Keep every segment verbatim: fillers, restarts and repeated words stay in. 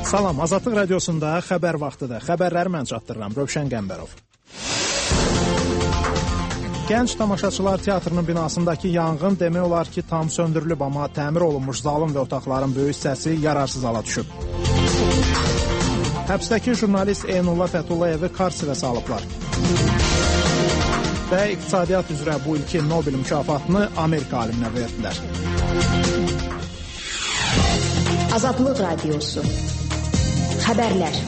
Salam, Azadlıq radiosunda xəbər vaxtıdır. Xəbərləri mən çatdırıram, Rövşən Qəmbərov. Gənc Tamaşaçılar Teatrının binasındakı yanğın demək olar ki, tam söndürülüb, amma təmir olunmuş zalın və otaqların böyük hissəsi yararsız hala düşüb. Həbsdəki jurnalist Eynullah Fəthullayevi karserə salıblar. Və iqtisadiyyat üzrə bu ilki Nobel mükafatını Amerika aliminə verdilər. Azadlıq radiosu. Xəbərlər.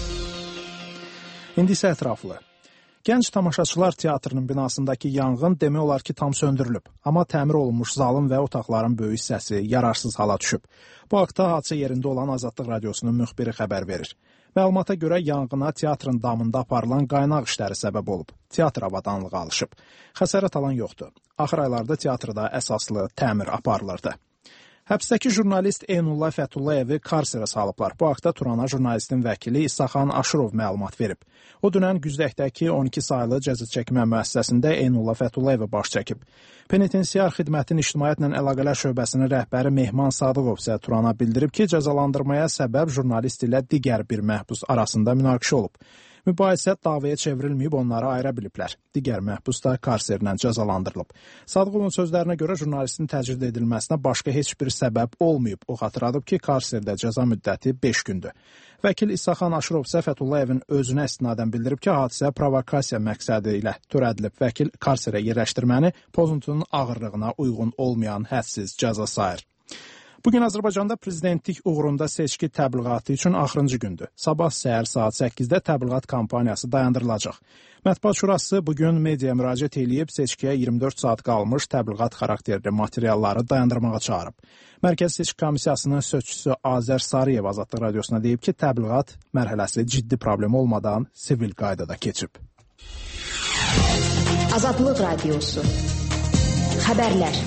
İndi isə ətraflı. Gənc Tamaşaçılar Teatrının binasındakı yanğın demək olar ki, tam söndürülüb. Amma təmir olunmuş zalın və otaqların böyük hissəsi yararsız hala düşüb. Bu haqda hadisə yerində olan Azadlıq radiosunun müxbiri xəbər verir. Məlumata görə yanğına teatrın damında aparılan qaynaq işləri səbəb olub. Teatr avadanlığı alışıb. Xəsarət alan yoxdur. Axır aylarda teatrda əsaslı təmir aparılırdı. Həbsdəki jurnalist Eynullah Fəthullayevi karserə salıblar. Bu haqda Turana jurnalistin vəkili İsaxan Aşırov məlumat verib. O dünən Güzdəkdəki on iki saylı cəzaçəkmə müəssisəsində Eynullah Fəthullayevi baş çəkib. Penitensiar xidmətin ictimaiyyətlə əlaqələr şöbəsinin rəhbəri Mehman Sadıqov isə Turana bildirib ki, cəzalandırmaya səbəb jurnalist ilə digər bir məhbus arasında münaqişə olub. Mübahisə davaya çevrilməyib, onları ayıra biliblər. Digər məhbus da karserlə cəzalandırılıb. Sadıqovun sözlərinə görə jurnalistin təcrid edilməsinə başqa heç bir səbəb olmayıb. O xatırladıb ki, karserdə cəza müddəti beş gündür. Vəkil İsaxan Aşırov isə Fətullayevin özünə istinadən bildirib ki, hadisə provokasiya məqsədi ilə törədilib. Vəkil karserə yerləşdirməni pozuntunun ağırlığına uyğun olmayan hədsiz cəza sayır. Bugün Azərbaycanda prezidentlik uğrunda seçki təbliğatı üçün axırıncı gündür. Sabah səhər saat səkkizdə təbliğat kampaniyası dayandırılacaq. Mətbuat Şurası bugün mediaya müraciət edib seçkiyə iyirmi dörd saat qalmış təbliğat xarakterli materialları dayandırmağa çağırıb. Mərkəzi Seçki Komissiyasının sözçüsü Azər Sarıyev Azadlıq radiosuna deyib ki, təbliğat mərhələsi ciddi problem olmadan sivil qaydada keçib. Azadlıq radiosu. Xəbərlər.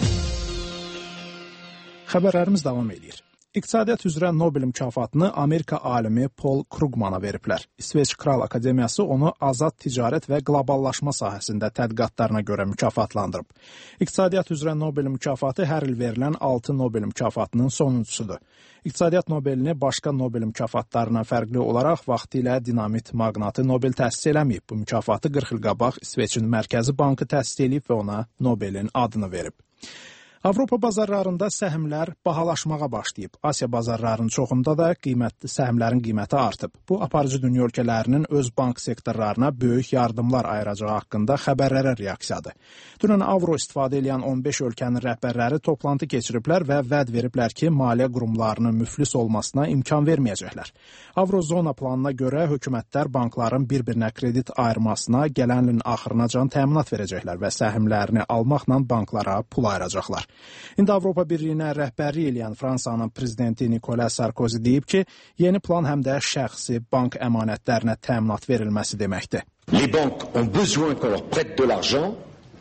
Xəbərlərimiz davam edir. İqtisadiyyat üzrə Nobel mükafatını Amerika alimi Paul Krugmana veriblər. İsveç Kral Akademiyası onu azad ticarət və qloballaşma sahəsində tədqiqatlarına görə mükafatlandırıb. İqtisadiyyat üzrə Nobel mükafatı hər il verilən altı Nobel mükafatının sonuncusudur. İqtisadiyyat Nobelini başqa Nobel mükafatlarından fərqli olaraq vaxtilə dinamit maqnatı Nobel təsis eləməyib. Bu mükafatı qırx il qabaq İsveçin Mərkəzi Bankı təsis edib və ona Nobelin adını verib. Avropa bazarlarında səhmlər bahalaşmağa başlayıb. Asiya bazarlarının çoxunda da qiymətli səhmlərin qiyməti artıb. Bu, aparıcı dünya ölkələrinin öz bank sektorlarına böyük yardımlar ayıracağı haqqında xəbərlərə reaksiyadır. Dünən avro istifadə edən on beş ölkənin rəhbərləri toplantı keçiriblər və vəd veriblər ki, maliyyə qurumlarının müflis olmasına imkan verməyəcəklər. Avrozona planına görə hökumətlər bankların bir-birinə kredit ayırmasına gələn ilin axırınacan təminat verəcəklər və səhmlərini almaqla banklara pul ayıracaqlar. İndi Avropa Birliyinə rəhbərlik edən Fransanın prezidenti Nicolas Sarkozy deyib ki, yeni plan həm də şəxsi bank əmanətlərinə təminat verilməsi deməkdir. Les banques ont besoin qu'on leur prête de l'argent.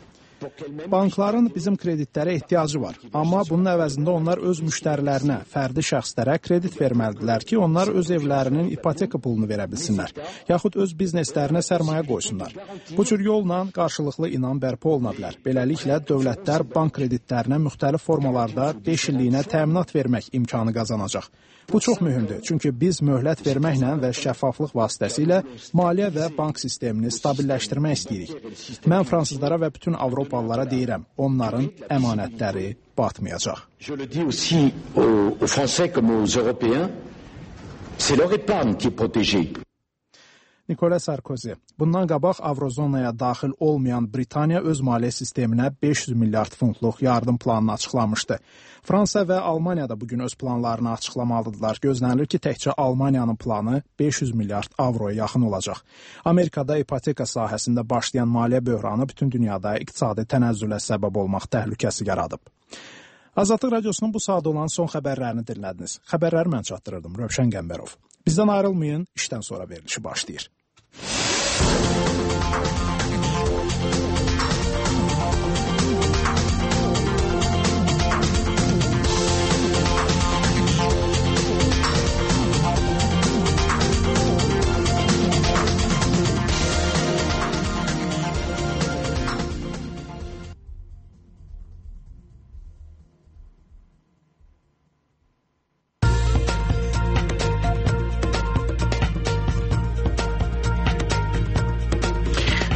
Bankların bizim kreditlərə ehtiyacı var. Amma bunun əvəzində onlar öz müştərilərinə, fərdi şəxslərə kredit verməlidirlər ki, onlar öz evlərinin ipoteka pulunu verə bilsinlər, yaxud öz bizneslərinə sərmayə qoysunlar. Bu cür yolla qarşılıqlı inam bərpa oluna bilər. Beləliklə, dövlətlər bank kreditlərinə müxtəlif formalarda beş illiyinə təminat vermək imkanı qazanacaq. Bu çox mühümdür, çünki biz möhlət verməklə və şəffaflıq vasitəsilə maliyyə və bank sistemini stabilləşdirmək istəyirik. Mən fransızlara və bütün Avropalılara deyirəm, onların əmanətləri batmayacaq. Je le dis aussi aux, aux Français comme aux Européens, c'est leur épargne qui est protégée. Nicolas Sarkozy, bundan qabaq Avrozonaya daxil olmayan Britaniya öz maliyyə sisteminə beş yüz milyard funtluq yardım planını açıqlamışdı. Fransa və Almaniya da bugün öz planlarını açıqlamalıdırlar. Gözlənilir ki, təkcə Almaniyanın planı beş yüz milyard avroya yaxın olacaq. Amerikada ipoteka sahəsində başlayan maliyyə böhranı bütün dünyada iqtisadi tənəzzülə səbəb olmaq təhlükəsi yaradıb. Azadlıq radiosunun bu saat olan son xəbərlərini dinlədiniz. Xəbərləri mən çatdırırdım, Rövşən Qəmbərov. Bizdən ayrılmayın, işdən sonra verilişi başlayır.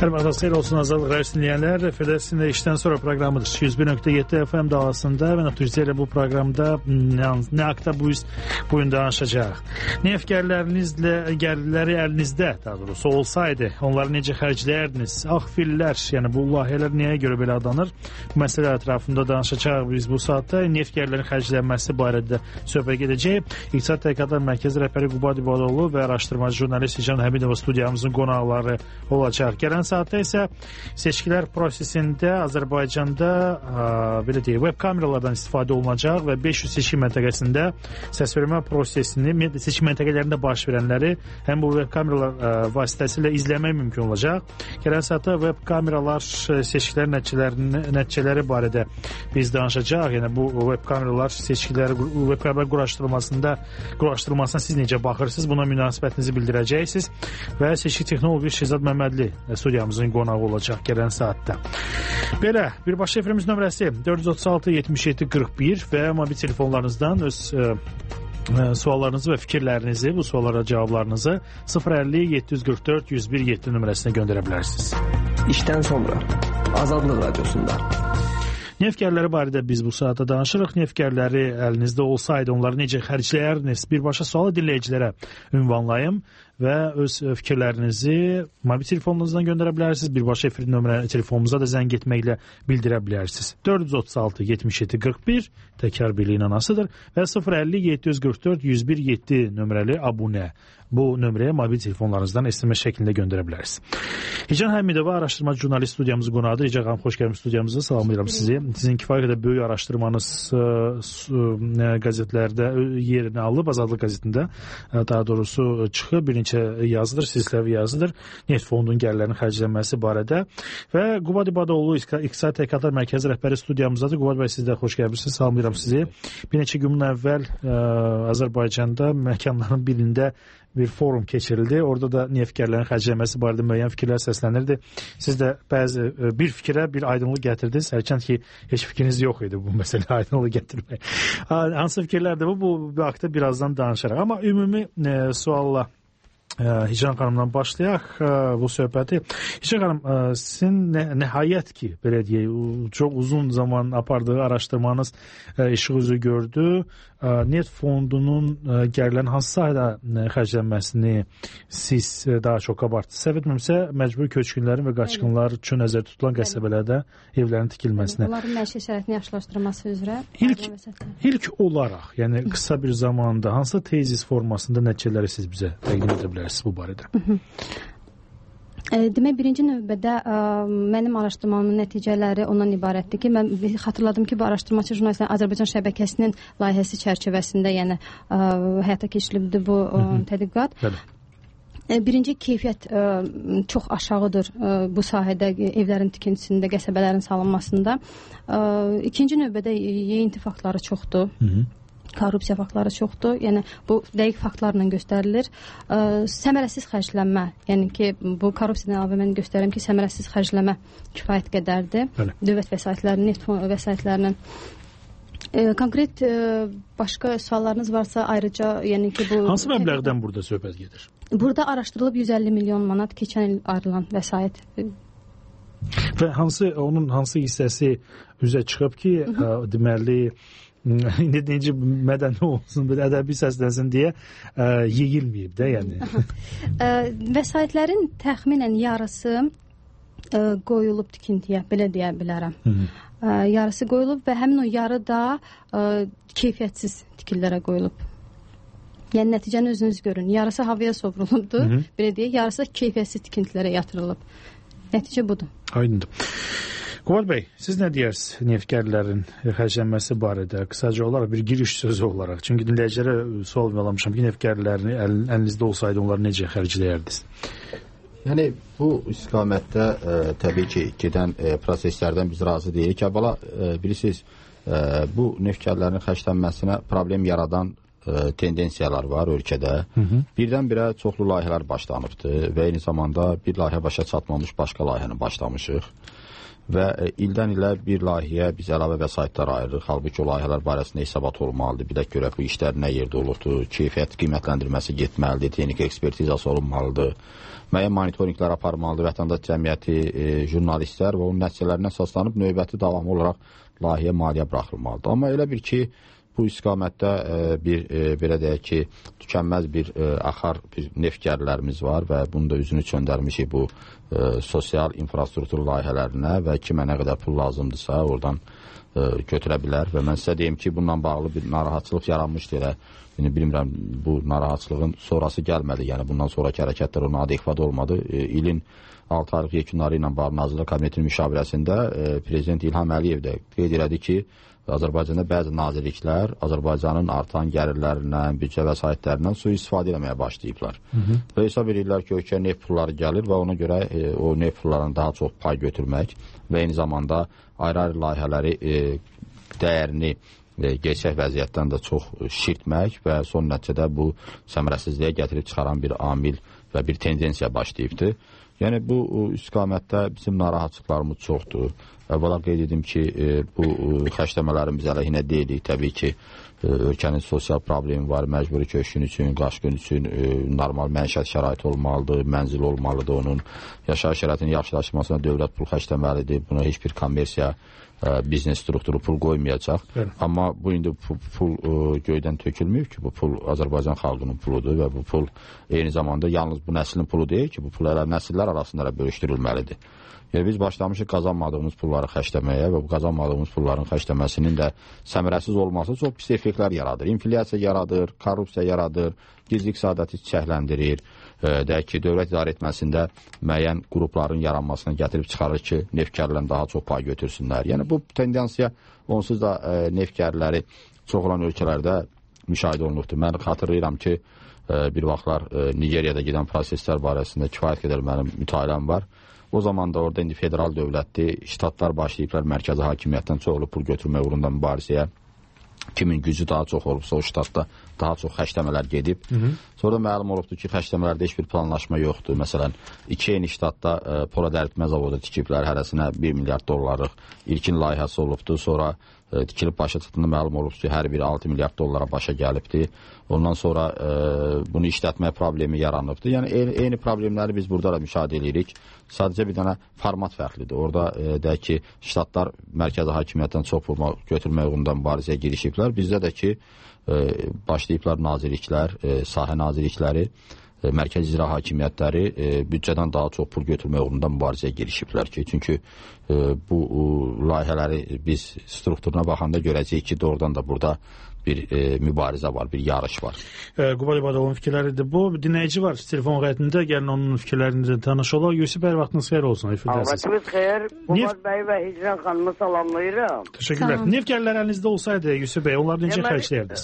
Hörmətli xeyir olsun Azadlıq Radiosu dinləyənlər. Federasiyonda işdən sonra proqramıdır. yüz bir nöqtə yeddi F M dalğasında və nəticələ bu proqramda nə, nə haqda bu, bu gün danışacaq. Neft-gəllərinizlə gəlirləri əlinizdə, daha doğrusu olsaydı, onları necə xərcləyərdiniz? Ağ fillər, yəni bu layihələr nəyə görə belə adanır? Bu məsələ ətrafında danışacağıq biz bu saatda. Neft-gəllərin xərclənməsi barədə söhbət gedəcək. İqtisad Tədqiqatlar Mərkəzi rəhbəri Qubad İbadoğlu və araşdırmacı jurnalist Hecan Həmidova studiyamızın qonaqları olacaq. Gələn saatda isə seçkilər prosesində Azərbaycanda ə, belə deyək, web kameralardan istifadə olunacaq və beş yüz seçki məntəqəsində səsvermə prosesini, seçki məntəqələrində baş verənləri həm bu web kameralar ə, vasitəsilə izləmək mümkün olacaq. Gələn saatda web kameralar seçkilər nəticələri, nəticələri barədə biz danışacaq. Yəni bu web kameralar seçkiləri, web kameralar quraşdırılmasında quraşdırılmasına siz necə baxırsınız? Buna münasibətinizi bildirəcəksiniz və seçki texnoloji Şehzad Məmmədli studiyamızın qonağı olacaq gələn saatda. Belə, birbaşa efirimiz nömrəsi dörd yüz otuz altı yetmiş yeddi qırx bir və mobil telefonlarınızdan öz ə, ə, suallarınızı və fikirlərinizi, bu suallara cavablarınızı sıfır əlli yeddi yüz qırx dörd yüz bir yeddi nömrəsinə göndərə bilərsiniz. İşdən sonra Azadlıq Radiosunda. Neft-gəlləri barədə biz bu saatda danışırıq. Neft-gəlləri əlinizdə olsaydı onları necə xərcləyərdiniz? Birbaşa sualı dinləyicilərə ünvanlayım və öz fikirlərinizi mobil telefonunuzdan göndərə bilərsiniz. Birbaşa efir nömrə telefonumuza da zəng etməklə bildirə bilərsiniz. dörd yüz otuz altı yetmiş yeddi qırx bir təkrar birliyin anasıdır və sıfır əlli yeddi yüz qırx dörd yüz bir yeddi nömrəli abunə. Bu nömrəyə mobil telefonlarınızdan S M S şəklində göndərə bilərsiniz. Hecan Həmidova araşdırmacı jurnalist studiyamızın qonağıdır. Hecan xanım, xoş gəlmisiniz studiyamıza. Salamlayıram sizi. Sizin kifayət qədər böyük araşdırmanız ə, ə, qəzetlərdə yerini alıb, Azadlıq qəzetində daha doğrusu çıxıb, bir neçə yazıdır, silsiləvi yazıdır. Neft fondunun gəlirlərinin xərclənməsi barədə və Qubad İbadoğlu İqtisad Tədqiqatlar Mərkəzi rəhbəri studiyamızdadır. Qubad bəy, siz də xoş gəlmisiniz. Salamlayıram sizi. Bir neçə gün əvvəl ə, Azərbaycanda məkanların birində bir forum keçirildi. Orada da neft-gəlirlərin xərclənməsi barədə müəyyən fikirlər səslənirdi. Siz də bəzi bir fikrə bir aydınlıq gətirdiniz. Hərçənd ki, heç fikriniz yox idi bu məsələyə aydınlıq gətirmək. Hansı fikirlərdir bu? Bu, bu haqda birazdan danışarıq. Amma ümumi e, sualla Hecan xanımdan başlayaq bu söhbəti. Hecan xanım, sizin nəhayət ki, belə deyək, çox uzun zaman apardığı araşdırmanız işıq üzü gördü. Neft fondunun gəlirlərin hansı sahədə xərclənməsini siz daha çox abartdınız? Səhv etmirəmsə, məcburi köçkünlərin və qaçqınlar üçün nəzərdə tutulan qəsəbələrdə evlərin tikilməsinə. Onların məişət şəraitini yaxşılaşdırılması üzrə. İlk, ilk olaraq, yəni qısa bir zamanda hansı tezis formasında nəticələri siz bizə təqdim edə bilərsiniz bu barədə? Demək, birinci növbədə ə, mənim araşdırmamın nəticələri ondan ibarətdir ki, mən xatırladım ki, bu araşdırmacı jurnalistlərin Azərbaycan şəbəkəsinin layihəsi çərçivəsində, yəni ə, həyata keçirildi bu ə, tədqiqat. Bəli. Birinci, keyfiyyət ə, çox aşağıdır ə, bu sahədə evlərin tikintisində, qəsəbələrin salınmasında. Ə, ikinci növbədə yeyinti faktları çoxdur. Hı -hı. Korrupsiya faktları çoxdur. Yəni bu dəqiq faktlarla göstərilir. Ə, səmərəsiz xərclənmə, yəni ki, bu korrupsiyadan əlavə mən göstərirəm ki, səmərəsiz xərclənmə kifayət qədərdir. Bəli. Dövlət vəsaitlərinin, neft vəsaitlərinin. Ə, konkret ə, başqa suallarınız varsa ayrıca, yəni ki, bu hansı məbləğdən burada söhbət gedir? Burada araşdırılıb yüz əlli milyon manat keçən il ayrılan vəsait. Və hansı onun hansı hissəsi üzə çıxıb ki, ə, deməli indi necə mədəni olsun, ədəbi səslənsin deyə ə, yeyilməyib də, yəni. ə, vəsaitlərin təxminən yarısı ə, qoyulub tikintiyə, belə deyə bilərəm. Ə, yarısı qoyulub və həmin o yarı da ə, keyfiyyətsiz tikililərə qoyulub. Yəni nəticəni özünüz görün. Yarısı havaya sovrulubdur, Hı -hı. belə deyək, yarısı keyfiyyətsiz tikintilərə yatırılıb. Nəticə budur. Aydındır. Qubad bəy, siz nə deyirsiniz neft-gəlirlərin xərclənməsi barədə? Qısaca olaraq bir giriş sözü olaraq. Çünki dinləyicilərə sual vermişəm ki, neft-gəlirlərini əl, əlinizdə olsaydı onları necə xərcləyərdiniz? Yəni bu istiqamətdə e, təbii ki, gedən e, proseslərdən biz razı deyirik. Əvvəla e, bilirsiniz, e, bu neft-gəlirlərin xərclənməsinə problem yaradan e, tendensiyalar var ölkədə. Hı -hı. Birdən-birə çoxlu layihələr başlanıbdır və eyni zamanda bir layihə başa çatmamış başqa layihəni başlamışıq. Və e, ildən ilə bir layihəyə biz əlavə vəsaitlər ayırırıq. Halbuki o layihələr barəsində hesabat olmalıdır. Bir də görək bu işlər nə yerdə olubdur, keyfiyyət qiymətləndirməsi getməlidir, texniki ekspertizası olunmalıdır, müəyyən monitorinqlər aparmalıdır, vətəndaş cəmiyyəti, e, jurnalistlər və onun nəticələrinə əsaslanıb növbəti davamlı olaraq layihəyə maliyyə buraxılmalıdır. Amma elə bir ki, bu istiqamətdə e, bir e, belə deyək ki, tükənməz bir e, axar bir neft gəlirlərimiz var və bunu da üzünü çöndərmişik bu e, sosial infrastruktur layihələrinə və kimə nə qədər pul lazımdırsa oradan e, götürə bilər və mən sizə deyim ki, bununla bağlı bir narahatçılıq yaranmışdı elə. Yəni, bilmirəm, bu narahatçılığın sonrası gəlmədi, yəni bundan sonraki hərəkətlər ona adekvat olmadı. E, ilin altı aylıq yekunları ilə bağlı Nazirlər Kabinetinin müşavirəsində e, Prezident İlham Əliyev də qeyd elədi ki, Azərbaycanda bəzi nazirliklər Azərbaycanın artan gəlirlərindən, büdcə vəsaitlərindən sui-istifadə etməyə başlayıblar. Hı -hı. Və hesab edirlər ki, ölkəyə neft pulları gəlir və ona görə e, o neft pullarını daha çox pay götürmək və eyni zamanda ayrı-ayrı layihələri e, dəyərini e, gerçək vəziyyətdən də çox şirtmək və son nəticədə bu səmərəsizliyə gətirib çıxaran bir amil və bir tendensiya başlayıbdır. Yəni, bu istiqamətdə bizim narahatçılıqlarımız çoxdur. Əvvəla qeyd edim ki, bu xərcləmələrimiz əleyhinə deyilik. Təbii ki, ölkənin sosial problemi var, məcburi köçkün üçün, qaçqın üçün normal məişət şəraiti olmalıdır, mənzil olmalıdır onun. Yaşayış şəraitinin yaxşılaşmasına dövlət pul xərcləməlidir. Buna heç bir kommersiya, biznes strukturu pul qoymayacaq. Evet. Amma bu indi pul, pul göydən tökülməyib ki, bu pul Azərbaycan xalqının puludur və bu pul eyni zamanda yalnız bu nəslin pulu deyil ki, bu pul elə nəsillər arasında da bölüşdürülməlidir. Yəni, biz başlamışıq qazanmadığımız pulları xərcləməyə və bu qazanmadığımız pulların xərcləməsinin də səmərəsiz olması çox pis effektlər yaradır. İnflyasiya yaradır, korrupsiya yaradır, gizli iqtisadiyyatı çiçəkləndirir. Deyək ki, dövlət idarə etməsində müəyyən qrupların yaranmasına gətirib çıxarır ki, neftkarlardan daha çox pay götürsünlər. Yəni, bu tendensiya onsuz da e, neftkarları çox olan ölkələrdə müşahidə olunubdur. Mən xatırlayıram ki, e, bir vaxtlar e, Nigeriyada gedən proseslər barəsində kifayət qədər mənim mütaliəm var. O zaman da orada indi federal dövlətdir, ştatlar başlayıblar mərkəzi hakimiyyətdən çoxlu pul götürmək uğrunda mübarizəyə. Kimin gücü daha çox olubsa o ştatda daha çox xərcləmələr gedib. Hı -hı. Sonra da məlum olubdur ki, xərcləmələrdə heç bir planlaşma yoxdur. Məsələn, iki eyni ştatda e, pola dəritmə zavodu tikiblər, hərəsinə bir milyard dollarlıq ilkin layihəsi olubdur. Sonra e, tikilib başa çıxdığında məlum olubdur ki, hər biri altı milyard dollara başa gəlibdir. Ondan sonra e, bunu işlətmə problemi yaranıbdır. Yəni, eyni, eyni problemləri biz burada da müşahidə edirik. Sadəcə bir dənə format fərqlidir. Orada e, deyək ki, ştatlar mərkəzi hakimiyyətdən çox pul götürmək uğrunda mübarizəyə girişiblər. Bizdə də ki, e, başlayıblar nazirliklər, e, sahə nazirlikləri, e, mərkəzi icra hakimiyyətləri e, büdcədən daha çox pul götürmək uğrunda mübarizəyə girişiblər ki, çünki e, bu e, layihələri biz strukturuna baxanda görəcəyik ki, doğrudan da burada bir e, mübarizə var, bir yarış var. E, Qubay Badalın fikirləridir. Bu dinləyici var telefon xəttində. Gəlin onun fikirlərini tanış olaq. Yusuf bəy, vaxtınız xeyir olsun. Vaxtınız xeyir. Qubay bəy və Hicran xanımı salamlayıram. Təşəkkürlər. Neft gəlirləri əlinizdə olsaydı Yusuf bəy, onları necə xərcləyirdiniz?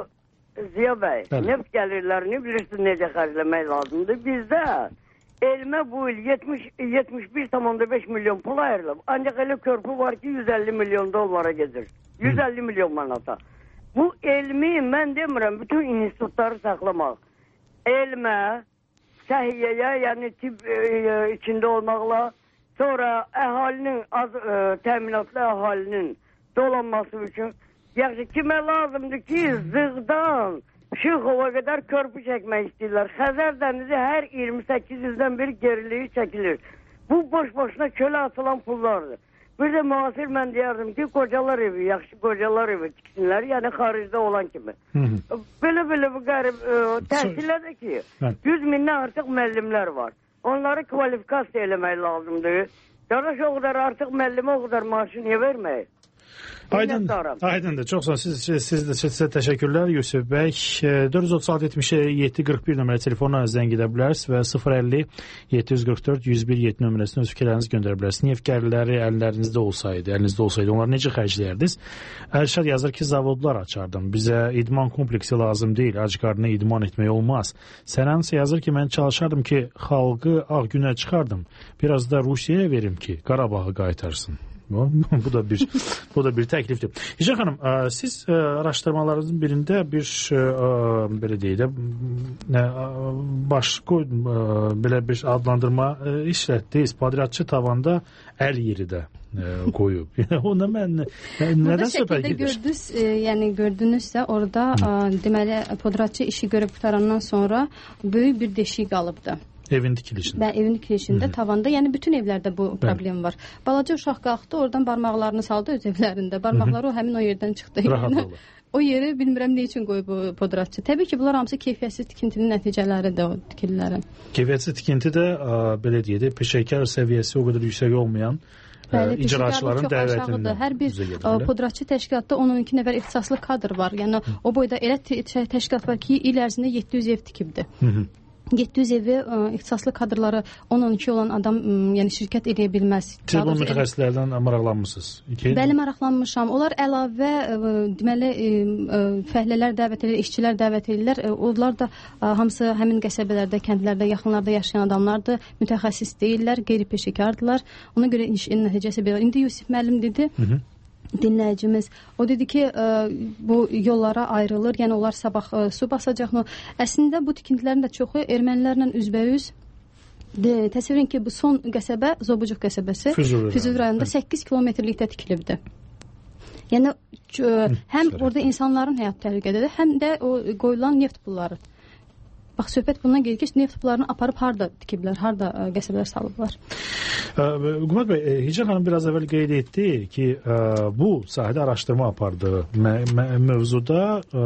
Ziya bəy, neft gəlirlərini bilirsiniz necə xərcləmək lazımdır. Bizdə elmə bu il yetmiş bir tam beş milyon pul ayrılıb. Ancaq elə körpü var ki, yüz əlli milyon dollara gedir. yüz əlli milyon manata. Bu elmi, mən demirəm, bütün institutları saxlamaq. Elmə, səhiyyəyə, yəni tip e, içində olmaqla, sonra əhalinin, az e, təminatlı əhalinin dolanması üçün, yaxşı, kimə lazımdır ki, Zığdan, Şıxova qədər körpü çəkmək istəyirlər. Xəzər dənizi hər iyirmi səkkiz ildən bir geriliyi çəkilir. Bu boş-boşuna kölə atılan pullardır. Bir də müasir mən deyərdim ki, qocalar evi, yaxşı qocalar evi tiksinlər, yəni xaricdə olan kimi. Belə-belə bu qərib e, təhsilə də ki, yüz mindən artıq müəllimlər var. Onları kvalifikasiya eləmək lazımdır. Qardaş, o qədər artıq müəllimə o qədər maaşı niyə vermək? Aydın, aydındır. Çox sağ olun. Siz, siz, siz də sizə təşəkkürlər Yusuf bəy. dörd yüz otuz altı yetmiş yeddi qırx bir nömrə telefonla zəng edə bilərsiniz və sıfır əlli yeddi yüz qırx dörd yüz bir yeddi nömrəsinə öz fikirlərinizi göndərə bilərsiniz. Neft gəlirləri əllərinizdə olsaydı, əlinizdə olsaydı, onları necə xərcləyərdiniz? Ərşad yazır ki, zavodlar açardım. Bizə idman kompleksi lazım deyil. Ac qarnına idman etmək olmaz. Sənansə yazır ki, mən çalışardım ki, xalqı ağ günə çıxardım. Biraz da Rusiyaya verim ki, Qarabağı qaytarsın. bu da bir bu da bir təklifdir. Hicran xanım, siz araşdırmalarınızın birində bir belə deyək də baş belə bir adlandırma işlətdiniz. Padratçı tavanda əl yeri də qoyub. Ona mən nədən söhbət gedir? Gördünüz, yəni gördünüzsə orada deməli podratçı işi görüb qutarandan sonra böyük bir deşik qalıbdı. Evin dikilişində. Bə, evin dikilişində, Hı-hı. tavanda, yəni bütün evlərdə bu Bəli. problem var. Balaca uşaq qalxdı, oradan barmaqlarını saldı öz evlərində. Barmaqları Hı-hı. o həmin o yerdən çıxdı. Rahat yəni, olur. O yeri bilmirəm nə üçün qoyub bu podratçı. Təbii ki, bunlar hamısı keyfiyyətsiz tikintinin nəticələridir o tikililərin. Keyfiyyətsiz tikinti də belə deyək, peşəkar səviyyəsi o qədər yüksək olmayan Bəli, icraçıların dəvətindən. Hər bir podratçı təşkilatda on on iki nəfər ixtisaslı kadr var. Yəni Hı. o boyda elə təşkilat var ki, il ərzində yeddi yüz ev tikibdi. Hı-hı. yeddi yüz evi ə, ixtisaslı kadrları on on iki olan adam ə, yəni şirkət edə bilməz. Siz bu mütəxəssislərdən maraqlanmısınız? Bəli, maraqlanmışam. Onlar əlavə ə, deməli ə, fəhlələr dəvət edir, işçilər dəvət edirlər. Ə, onlar da ə, hamısı həmin qəsəbələrdə, kəndlərdə, yaxınlarda yaşayan adamlardır. Mütəxəssis deyillər, qeyri-peşəkardırlar. Ona görə iş nəticəsi belə. İndi Yusif müəllim dedi. Hı -hı. Dinləyicimiz. O dedi ki, ə, bu yollara ayrılır, yəni onlar sabah ə, su basacaq. Əslində bu tikintilərin də çoxu ermənilərlə üzbəüz. Təsəvvür edin ki, bu son qəsəbə Zobucuq qəsəbəsi Füzuli rayonunda səkkiz kilometrlikdə tikilibdi. Yəni ə, həm Hı, orada insanların həyat təhlükədədir, həm də o qoyulan neft pulları. Bax, söhbət bundan gedir ki, neft pullarını aparıb harda tikiblər, harda ə, qəsəbələr salıblar. Qümat bəy, Hicran xanım biraz əvvəl qeyd etdi ki, ə, bu sahədə araşdırma apardığı mövzuda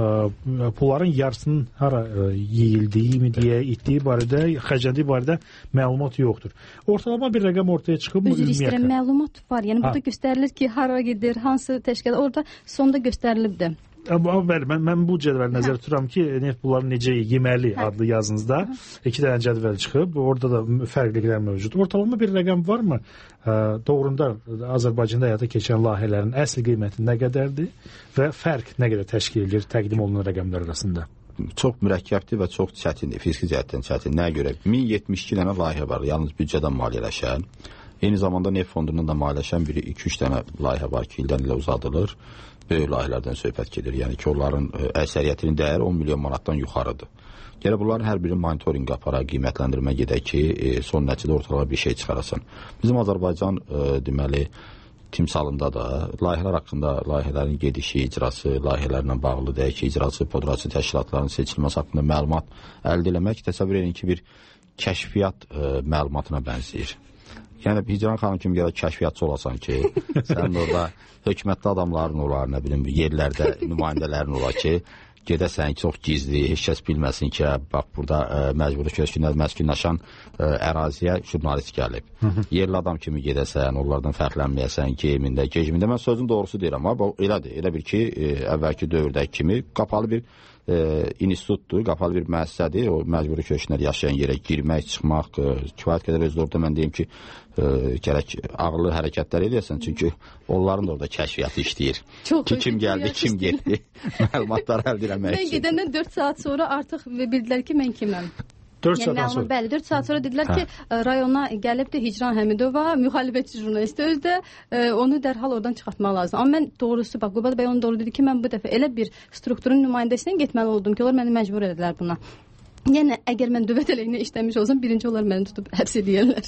ə, pulların yarısının hara ə, yeyildiyi mi deyə, itdiyi barədə, xərcləndiyi barədə məlumat yoxdur. Ortalama bir rəqəm ortaya çıxıb mı? Üzr istəyirəm, məlumat var. Yəni ha. burada göstərilir ki, hara gedir, hansı təşkilat, orada sonda göstərilibdir. Bəli, mən, mən bu cədvəli nəzərdə tuturam ki, neft pulları necə yeməli hə. adlı yazınızda Hı. iki dənə cədvəl çıxıb, orada da fərqliliklər mövcud. Ortalama bir rəqəm varmı? Doğrunda Azərbaycanda həyata keçən layihələrin əsl qiyməti nə qədərdir və fərq nə qədər təşkil edir təqdim olunan rəqəmlər arasında? Çox mürəkkəbdir və çox çətindir, fiziki cəhətdən çətin. Nəyə görə? min yetmiş iki dənə layihə var, yalnız büdcədən maliyyələşən. Eyni zamanda neft fondundan da maliyyələşən biri iki üç dənə layihə var ki, ildən ilə uzadılır. Böyük layihələrdən söhbət gedir. Yəni ki, onların əksəriyyətinin dəyəri on milyon manatdan yuxarıdır. Gələ bunların hər biri monitorinq aparaq, qiymətləndirmə gedək ki, son nəticədə ortalığa bir şey çıxarasın. Bizim Azərbaycan deməli timsalında da layihələr haqqında, layihələrin gedişi, icrası, layihələrlə bağlı deyək ki, icraçı, podratçı təşkilatların seçilməsi haqqında məlumat əldə eləmək təsəvvür edin ki, bir kəşfiyyat məlumatına bənzəyir. Yəni, Hicran xanım kimi gələ kəşfiyyatçı olasan ki, sənin orada hökumətli adamların olar, nə bilim, yerlərdə nümayəndələrin olar ki, gedəsən çox gizli, heç kəs bilməsin ki, bax, burada ə, məcburi köşkündə məskunlaşan ə, əraziyə jurnalist gəlib. Hı -hı. Yerli adam kimi gedəsən, onlardan fərqlənməyəsən, geyimində, gecimində. Mən sözün doğrusu deyirəm, amma elədir. Elə bir ki, ə, əvvəlki dövrdəki kimi qapalı bir ə, institutdur, qapalı bir müəssisədir. O məcburi köşkündə yaşayan yerə girmək, çıxmaq, ə, kifayət qədər özü orada mən deyim ki, ə, gərək ağırlı hərəkətlər edəsən, çünki onların da orada kəşfiyyatı işləyir. Çox ki, kim gəldi, kim getdi, məlumatlar əldə eləmək üçün. Mən gedəndən dörd saat sonra artıq bildilər ki, mən kiməm. dörd yəni, saat sonra? Bəli, dörd saat sonra dedilər hə. ki, rayona gəlibdir Hicran Həmidova, müxalifətçi jurnalist özdə, onu dərhal oradan çıxartmaq lazım. Amma mən doğrusu, bax, Qubad bəy onu doğru dedi ki, mən bu dəfə elə bir strukturun nümayəndəsindən getməli oldum ki, onlar məni məcbur edilər buna. Yəni, əgər mən dövlət əleyhinə işləmiş olsam, birinci onlar məni tutub həbs edirlər.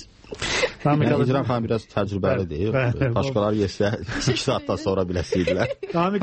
Hicran xanım biraz təcrübəlidir. Başqaları yesə iki saatdan sonra biləsiydilər. Namiq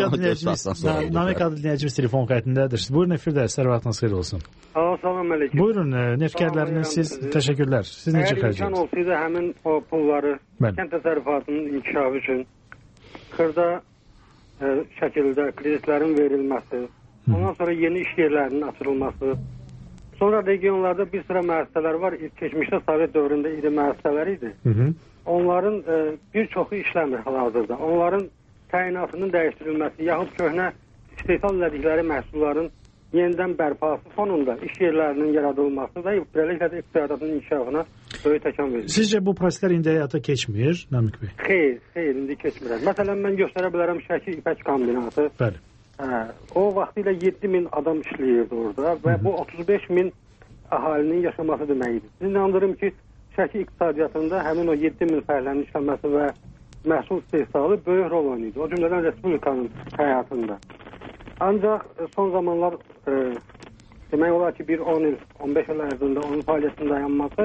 adlı dinləyicimiz telefon xəttindədir. Buyurun, efirdə, sərvatınız xeyir olsun. Salam əleykum. Buyurun, neftkarlarınız siz, təşəkkürlər. Siz necə xərcləyirsiniz? Əgər imkan olsaydı həmin o pulları kənd təsərrüfatının inkişafı üçün xırda ə, şəkildə kreditlərin verilməsi, ondan sonra yeni iş yerlərinin açılması, sonra regionlarda bir sıra müəssisələr var, keçmişdə Sovet dövründə iri müəssisələr idi. Hı -hı. Onların e, bir çoxu işləmir hal-hazırda. Onların təyinatının dəyişdirilməsi, yaxud köhnə istehsal edildikləri məhsulların yenidən bərpası fonunda iş yerlərinin yaradılması və beləliklə də iqtisadiyyatın inkişafına böyük təkan verir. Sizcə bu proseslər indi həyata keçmir, Namiq bəy? Xeyr, xeyr, indi keçmir. Məsələn, mən göstərə bilərəm Şəki İpək kombinatı. Bəli. Hə, o vaxtilə yeddi min adam işləyirdi orada və bu otuz beş min əhalinin yaşaması deməkdir. Siz inandırım ki, Şəki iqtisadiyyatında həmin o yeddi min fəhlənin işləməsi və məhsul istehsalı böyük rol oynayır. O cümlədən Respublikanın həyatında. Ancaq son zamanlar e, demək olar ki, bir on il, on beş il ərzində onun fəaliyyətinin dayanması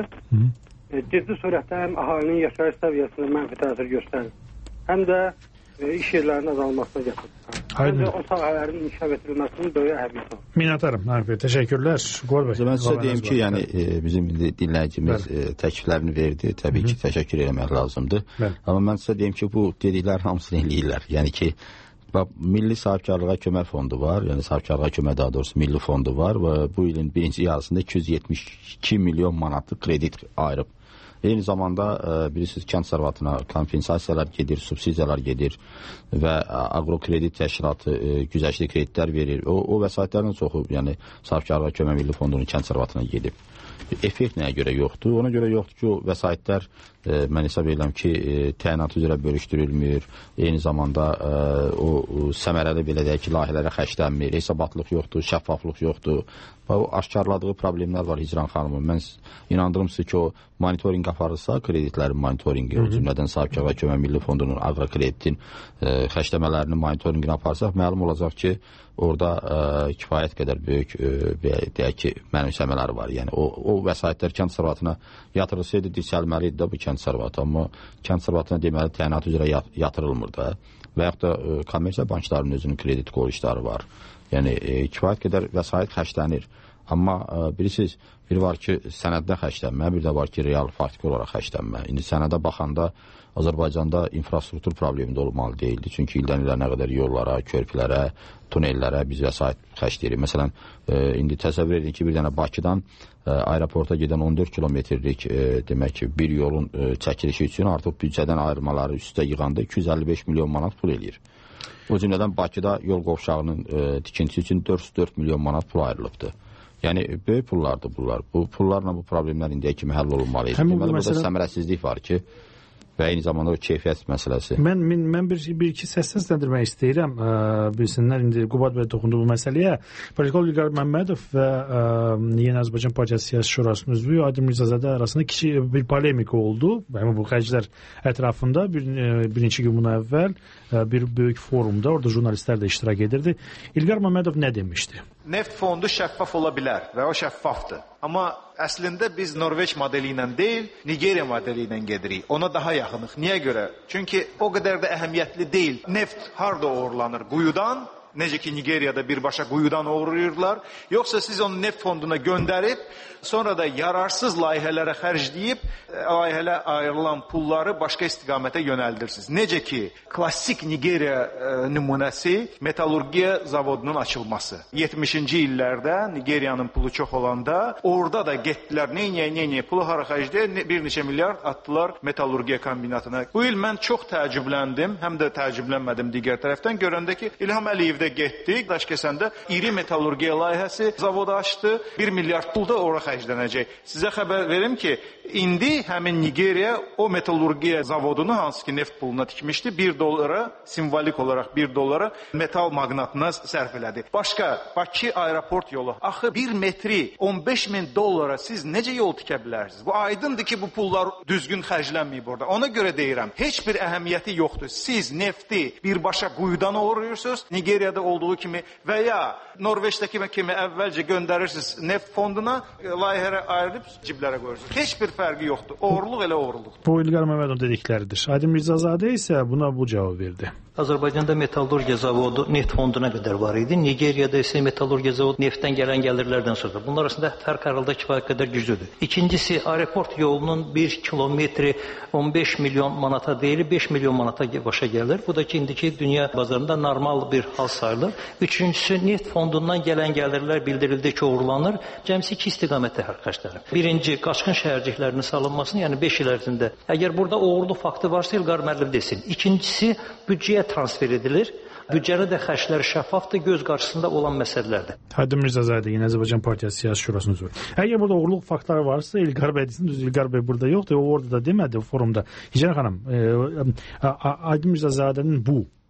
e, ciddi sürətdə həm əhalinin yaşayış səviyyəsində mənfi təsir göstərir, həm də e, iş yerlərinin azalmasına gətirir. Həm də o sahələrin inkişaf etdirilməsinin böyük əhəmiyyəti var. Minnətdarım, Arif, təşəkkürlər. Mən sizə deyim ki, yəni e, bizim dinləyicimiz e, təkliflərini verdi. Təbii Hı -hı. ki, təşəkkür etmək lazımdır. Bəli. Amma mən sizə deyim ki, bu dediklər hamısını eləyirlər. Yəni ki, bax, Milli Sahibkarlığa Kömək Fondu var, yəni Sahibkarlığa Kömək daha doğrusu Milli Fondu var və bu ilin birinci yarısında iki yüz yetmiş iki milyon manatlıq kredit ayırıb. Eyni zamanda bilirsiniz, kənd sərvatına kompensasiyalar gedir, subsidiyalar gedir və Aqrokredit Təşkilatı güzəştli kreditlər verir. O, o vəsaitlərin çoxu, yəni Sahibkarlığa Kömək Milli Fondunun kənd sərvatına gedib. Effekt nəyə görə yoxdur? Ona görə yoxdur ki, o vəsaitlər e, mən hesab edirəm ki, e, təyinat üzrə bölüşdürülmür. Eyni zamanda e, o, o səmərəli belə deyək ki, layihələrə xərclənmir. Hesabatlıq yoxdur, şəffaflıq yoxdur. O aşkarladığı problemlər var Hicran xanımın. Mən inandırım sizə ki, o monitorinq aparırsa, kreditlərin monitorinqi, o cümlədən Sahibkarlığa Kömək Milli Fondunun aqrokreditin e, xərcləmələrinin monitorinqini aparsaq, məlum olacaq ki, orada ə, kifayət qədər böyük ə, deyək ki, mənimsəmələr var. Yəni o, o vəsaitlər kənd sərvatına yatırılsaydı diksəlməli idi də bu kənd sərvatı, amma kənd sərvatına deməli təyinat üzrə yatırılmır da. Və yaxud da ə, kommersiya banklarının özünün kredit qoyuşları var. Yəni ə, kifayət qədər vəsait xərclənir. Amma ə, bilirsiniz, bir var ki, sənəddə xərclənmə, bir də var ki, real faktiki olaraq xərclənmə. İndi sənədə baxanda Azərbaycanda infrastruktur problemi də olmalı deyildi. Çünki ildən ilə nə qədər yollara, körpülərə, tunellərə biz vəsait xərcləyirik. Məsələn, e, indi təsəvvür edin ki, bir dənə Bakıdan e, aeroporta gedən on dörd kilometrlik e, demək ki, bir yolun e, çəkilişi üçün artıq büdcədən ayrılmaları üstə yığanda iki yüz əlli beş milyon manat pul eləyir. O cümlədən Bakıda yol qovşağının e, tikintisi üçün dörd yüz dörd milyon manat pul ayrılıbdır. Yəni, böyük pullardır bunlar. Bu pullarla bu problemlər indiyə kimi həll olunmalı idi. Deməli, burada məsələn... səmərəsizlik var ki, və eyni zamanda o keyfiyyət məsələsi. Mən, mən, mən bir, bir iki səsləndirmək istəyirəm. Ə, bilsinlər, indi Qubad bəy toxundu bu məsələyə. Politolog İlqar Məmmədov və ə, Yeni Azərbaycan Partiyası Siyasi Şurasının üzvü Adil Mirzəzadə arasında kiçik bir polemika oldu. Yəni, bu xərclər ətrafında bir, bir neçə gün bundan əvvəl ə, bir böyük forumda, orada jurnalistlər də iştirak edirdi. İlqar Məmmədov nə demişdi? Neft fondu şəffaf ola bilər və o şəffafdır. Amma əslində biz Norveç modeli ilə deyil, Nigeriya modeli ilə gedirik. Ona daha yaxınıq. Niyə görə? Çünki o qədər də əhəmiyyətli deyil. Neft harda uğurlanır? Quyudan, necə ki Nigeriyada birbaşa quyudan uğurlayırlar. Yoxsa siz onu neft fonduna göndərib, sonra da yararsız layihələrə xərcləyib, layihələ ayrılan pulları başqa istiqamətə yönəldirsiniz. Necə ki, klassik Nigeriya e, nümunəsi metalurgiya zavodunun açılması. yetmişinci illərdə Nigeriyanın pulu çox olanda, orada da getdilər, neynəyə, neynəyə, pulu hara xərcləyə, bir neçə milyard atdılar metalurgiya kombinatına. Bu il mən çox təəccübləndim, həm də təəccüblənmədim digər tərəfdən, görəndə ki, İlham Əliyev də getdi, Daşkəsəndə iri metalurgiya layihəsi zavodu açdı, bir milyard pul da ora xərclənəcək. Sizə xəbər verim ki, indi həmin Nigeriya o metalurgiya zavodunu, hansı ki neft puluna tikmişdi, bir dolara, simvolik olaraq bir dolara metal maqnatına sərf elədi. Başqa, Bakı aeroport yolu. Axı bir metri on beş min dollara siz necə yol tikə bilərsiniz? Bu aydındır ki, bu pullar düzgün xərclənməyib orada. Ona görə deyirəm, heç bir əhəmiyyəti yoxdur. Siz nefti birbaşa quyudan uğurlayırsınız, Nigeriyada olduğu kimi və ya Norveçdəki kimi əvvəlcə göndərirsiniz neft fonduna, layihələrə ayrılıb ciblərə qoyursunuz. Heç bir fərqi yoxdur. Oğurluq elə oğurluqdur. Bu İlqar Məmmədov dedikləridir. Adil Mirzazadə isə buna bu cavab verdi. Azərbaycanda metallurgiya zavodu neft fonduna qədər var idi. Nigeriyada isə metallurgiya zavodu neftdən gələn gəlirlərdən sonra. Bunlar arasında fərq aralda kifayət qədər güclüdür. İkincisi, aeroport yolunun bir kilometri on beş milyon manata deyil, beş milyon manata başa gəlir. Bu da ki, indiki dünya bazarında normal bir hal sayılır. Üçüncüsü, neft fondundan gələn gəlirlər bildirildi ki, uğurlanır. Cəmsi iki istiqamətdə xərclənir. Birinci, qaçqın şəhərciklərinin salınmasını, yəni beş il ərzində. Əgər burada uğurlu faktı varsa, İlqar müəllim desin. İkincisi, büdcəyə transfer edilir. Büdcəli də xərcləri şəffafdır, göz qarşısında olan məsələlərdir. Adil Mirzazadə, Yeni Azərbaycan Partiyası Siyasi Şurasının üzvü. Əgər burada uğurluq faktları varsa, İlqar bəy desin, düz İlqar bəy burada yoxdur, o orada da demədi o forumda. Hicran xanım, e, Adil Mirzazadənin bu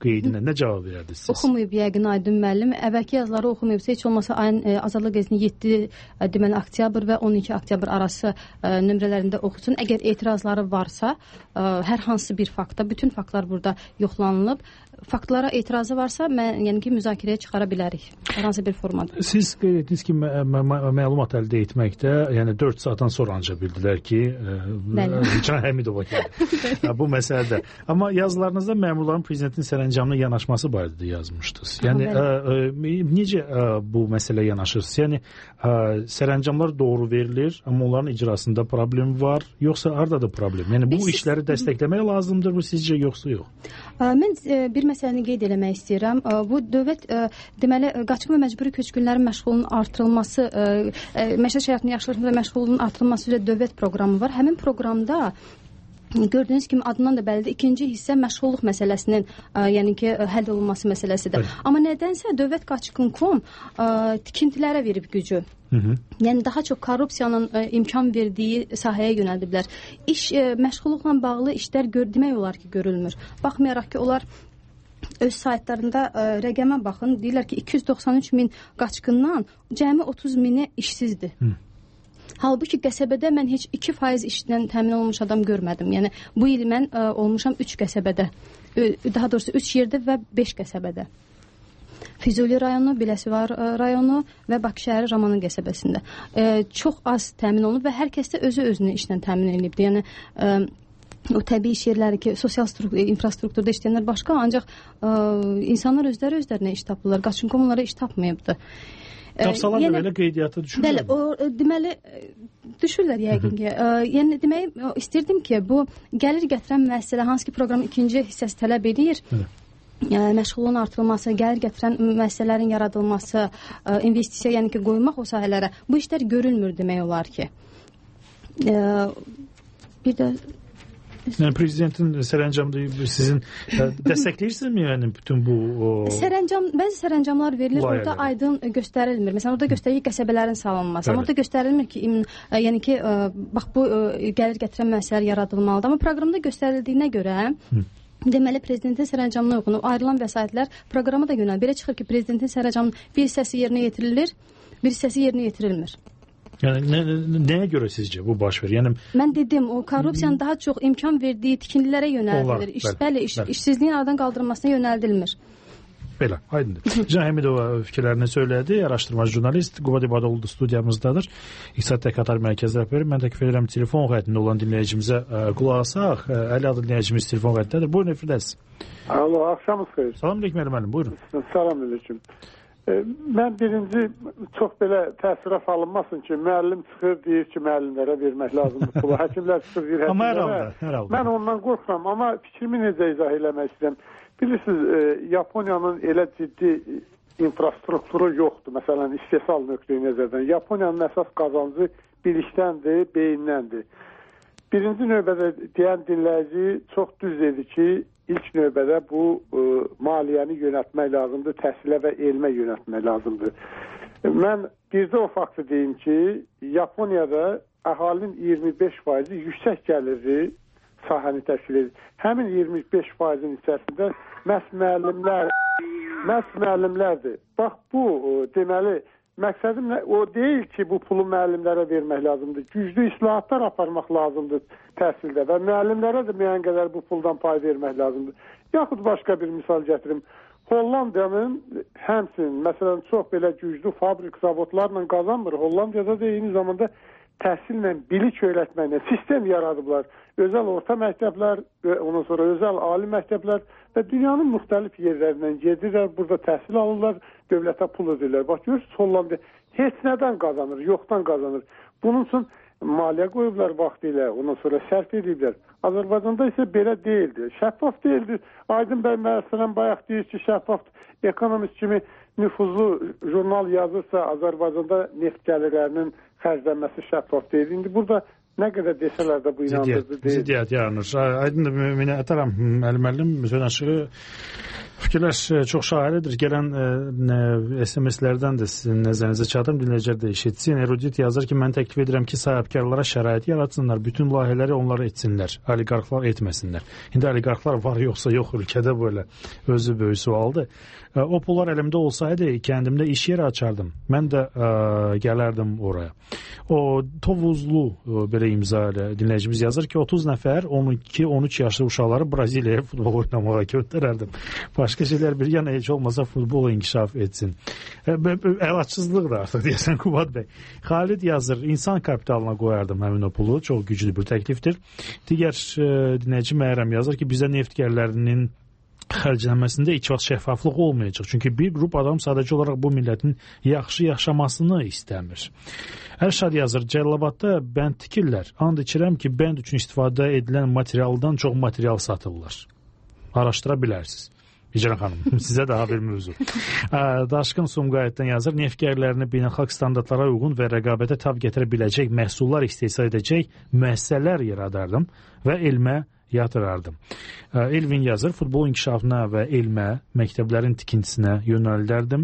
qeydinə nə cavab verərdiniz siz? Oxumayıb yəqin Aydın müəllim. Əvvəlki yazıları oxumayıbsa heç olmasa ayın e, Azadlıq qəzetinin yeddi e, deməli oktyabr və on iki oktyabr arası e, nömrələrində oxusun. Əgər etirazları varsa, e, hər hansı bir faktda, bütün faktlar burada yoxlanılıb. Faktlara etirazı varsa, mən, yəni ki, müzakirəyə çıxara bilərik. Hər hansı bir formada. Siz qeyd etdiniz ki, mə mə məlumat əldə etməkdə, yəni dörd saatdan sonra ancaq bildilər ki, Can Həmidova gəldi. Bu məsələdə. Amma yazılarınızda məmurların prezidentin sərəncamına yanaşması barədə yazmışdınız. Yəni ə, ə, necə ə, bu məsələyə yanaşırsınız? Yəni ə, sərəncamlar doğru verilir, amma onların icrasında problem var, yoxsa hardadır problem? Yəni bu Biz, işləri dəstəkləmək lazımdır bu sizcə yoxsa yox? Ə, mən ə, bir məsələni qeyd eləmək istəyirəm. Bu dövlət deməli qaçqın və məcburi köçkünlərin məşğulluğunun artırılması, məişət şəraitinin yaxşılaşması və məşğulluğunun artırılması üzrə dövlət proqramı var. Həmin proqramda gördüyünüz kimi adından da bəllidir. İkinci hissə məşğulluq məsələsinin, yəni ki, həll olunması məsələsidir. Evet. Amma nədənsə dövlət qaçqın nöqtə com tikintilərə verib gücü. Hı -hı. Yəni daha çox korrupsiyanın ə, imkan verdiyi sahəyə yönəldiblər. İş ə, məşğulluqla bağlı işlər gör, demək olar ki, görülmür. Baxmayaraq ki, onlar öz saytlarında ə, rəqəmə baxın, deyirlər ki, iki yüz doxsan üç min qaçqından cəmi otuz mini işsizdir. Hı. Halbuki qəsəbədə mən heç iki faiz işdən təmin olmuş adam görmədim. Yəni bu il mən ə, olmuşam üç qəsəbədə. Daha doğrusu üç yerdə və beş qəsəbədə. Füzuli rayonu, Biləsuvar rayonu və Bakı şəhəri Ramanın qəsəbəsində. E, çox az təmin olunub və hər kəs də özü özünü işlə təmin edibdir. Yəni e, o təbii iş yerləri ki, sosial infrastrukturda işləyənlər başqa, ancaq e, insanlar özləri özlərinə iş tapırlar. Qaçqın nöqtə com onlara iş tapmayıbdı. Tapsalar da belə qeydiyyata düşürlər. Bəli, o deməli düşürlər yəqin ki. Yəni demək istirdim ki, bu gəlir gətirən müəssisələr hansı ki proqramın ikinci hissəsi tələb edir. Hı. Məşğulluğun artırılması, gəlir gətirən müəssisələrin yaradılması, investisiya, yəni ki, qoymaq o sahələrə, bu işlər görülmür demək olar ki. Bir də yəni prezidentin sərəncamında sizin dəstəkləyirsinizmi yəni bütün bu o... Sərəncam, bəzi sərəncamlar verilir, layələr. Orada aydın göstərilmir. Məsələn, orada göstərir ki, qəsəbələrin salınması. Amma orada göstərilmir ki, yəni ki, bax bu gəlir gətirən müəssisələr yaradılmalıdır. Amma proqramda göstərildiyinə görə Hı. deməli prezidentin sərəncamına uyğun ayrılan vəsaitlər proqrama da yönəlir. Belə çıxır ki, prezidentin sərəncamının bir hissəsi yerinə yetirilir, bir hissəsi yerinə yetirilmir. Yəni nə, nəyə görə sizcə bu baş verir? Yəni mən dedim, o korrupsiyanın daha çox imkan verdiyi tikintilərə yönəldilir. İş, bəli, iş, işsizliyin aradan qaldırılmasına yönəldilmir. Belə, aydındır. Can Həmidova fikirlərini söylədi. Araşdırmacı jurnalist Quvad İbadoğlu studiyamızdadır. İqtisad Təhqiqatlar Mərkəzi rəhbəri. Mən təklif edirəm telefon xəttində olan dinləyicimizə qulaq asaq. Əli adlı dinləyicimiz telefon xəttindədir. Buyurun efirdəsiz. Alo, axşamınız xeyir. Salam aleyküm müəllim, buyurun. Salam aleyküm. Mən birinci çox belə təəssürat alınmasın ki, müəllim çıxır, deyir ki, müəllimlərə vermək lazımdır pulu. Həkimlər çıxır, deyir həkimlərə. Mən ondan qorxuram, amma fikrimi necə izah eləmək istəyirəm. Bilirsiniz, e, Yaponiyanın elə ciddi infrastrukturu yoxdur. Məsələn, istehsal nöqteyi nəzərdən. Yaponiyanın əsas qazancı bilikdəndir, beyinnəndir. Birinci növbədə deyən dinləyici çox düz dedi ki, ilk növbədə bu e, maliyyəni yönətmək lazımdır, təhsilə və elmə yönətmək lazımdır. Mən birdə o faktı deyim ki, Yaponiyada əhalinin iyirmi beş faizi yüksək gəlirli sahəni təşkil edir. Həmin iyirmi beş faizin içərisində məhz müəllimlər, məhz müəllimlərdir. Bax bu, o, deməli, məqsədim o deyil ki, bu pulu müəllimlərə vermək lazımdır. Güclü islahatlar aparmaq lazımdır təhsildə və müəllimlərə də müəyyən qədər bu puldan pay vermək lazımdır. Yaxud başqa bir misal gətirim. Hollandiyanın həmçinin, məsələn, çox belə güclü fabrik zavodlarla qazanmır. Hollandiyada da eyni zamanda təhsillə, bilik öyrətməklə sistem yaradıblar. Özəl orta məktəblər, ondan sonra özəl ali məktəblər və dünyanın müxtəlif yerlərindən gedirlər, burada təhsil alırlar, dövlətə pul ödürlər. Bax, görürsünüz, Hollandiya heç nədən qazanır, yoxdan qazanır. Bunun üçün maliyyə qoyublar vaxtı ilə, ondan sonra sərf ediblər. Azərbaycanda isə belə deyildir, şəffaf deyildir. Aydın bəy məsələn bayaq deyir ki, şəffaf ekonomist kimi nüfuzlu jurnal yazırsa Azərbaycanda neft gəlirlərinin xərclənməsi şəffaf deyil. İndi burada nə qədər desələr də bu inandırıcı deyil. Ziddiyyət yaranır. Aydındır, minnətdaram müəllim, müəllim, müəllim, Fikirlər çox şairədir. Gələn S M S-lərdən də sizin nəzərinizə çatım, dinləyicilər də eşitsin. Erudit yazır ki, mən təklif edirəm ki, sahibkarlara şərait yaratsınlar, bütün layihələri onlar etsinlər, oliqarxlar etməsinlər. İndi oliqarxlar var yoxsa yox ölkədə, böyle özü böyük sualdır. O pullar əlimdə olsaydı, kəndimdə iş yeri açardım. Mən də ə, gələrdim oraya. O Tovuzlu belə imza ilə dinləyicimiz yazır ki, otuz nəfər on iki on üç yaşlı uşaqları Braziliyaya futbol oynamağa göndərərdim. Başqa şeylər bir yana heç olmasa futbolu inkişaf etsin. Əlaçsızlıq da artıq deyəsən Qubad bəy. Xalid yazır, insan kapitalına qoyardım həmin o pulu. Çox güclü bir təklifdir. Digər dinləyici Məyrəm yazır ki, bizə neft gəlirlərinin xərclənməsində heç vaxt şəffaflıq olmayacaq. Çünki bir qrup adam sadəcə olaraq bu millətin yaxşı yaşamasını istəmir. Ərşad yazır, Cəlilabadda bənd tikirlər. And içirəm ki, bənd üçün istifadə edilən materialdan çox material satırlar. Araşdıra bilərsiniz. Hicran xanım, sizə daha bir mövzu. Daşqın Sumqayıtdan yazır, neftgərlərini beynəlxalq standartlara uyğun və rəqabətə tab gətirə biləcək məhsullar istehsal edəcək müəssisələr yaradardım və elmə yatırardım. Elvin yazır, futbol inkişafına və elmə, məktəblərin tikintisinə yönəldərdim.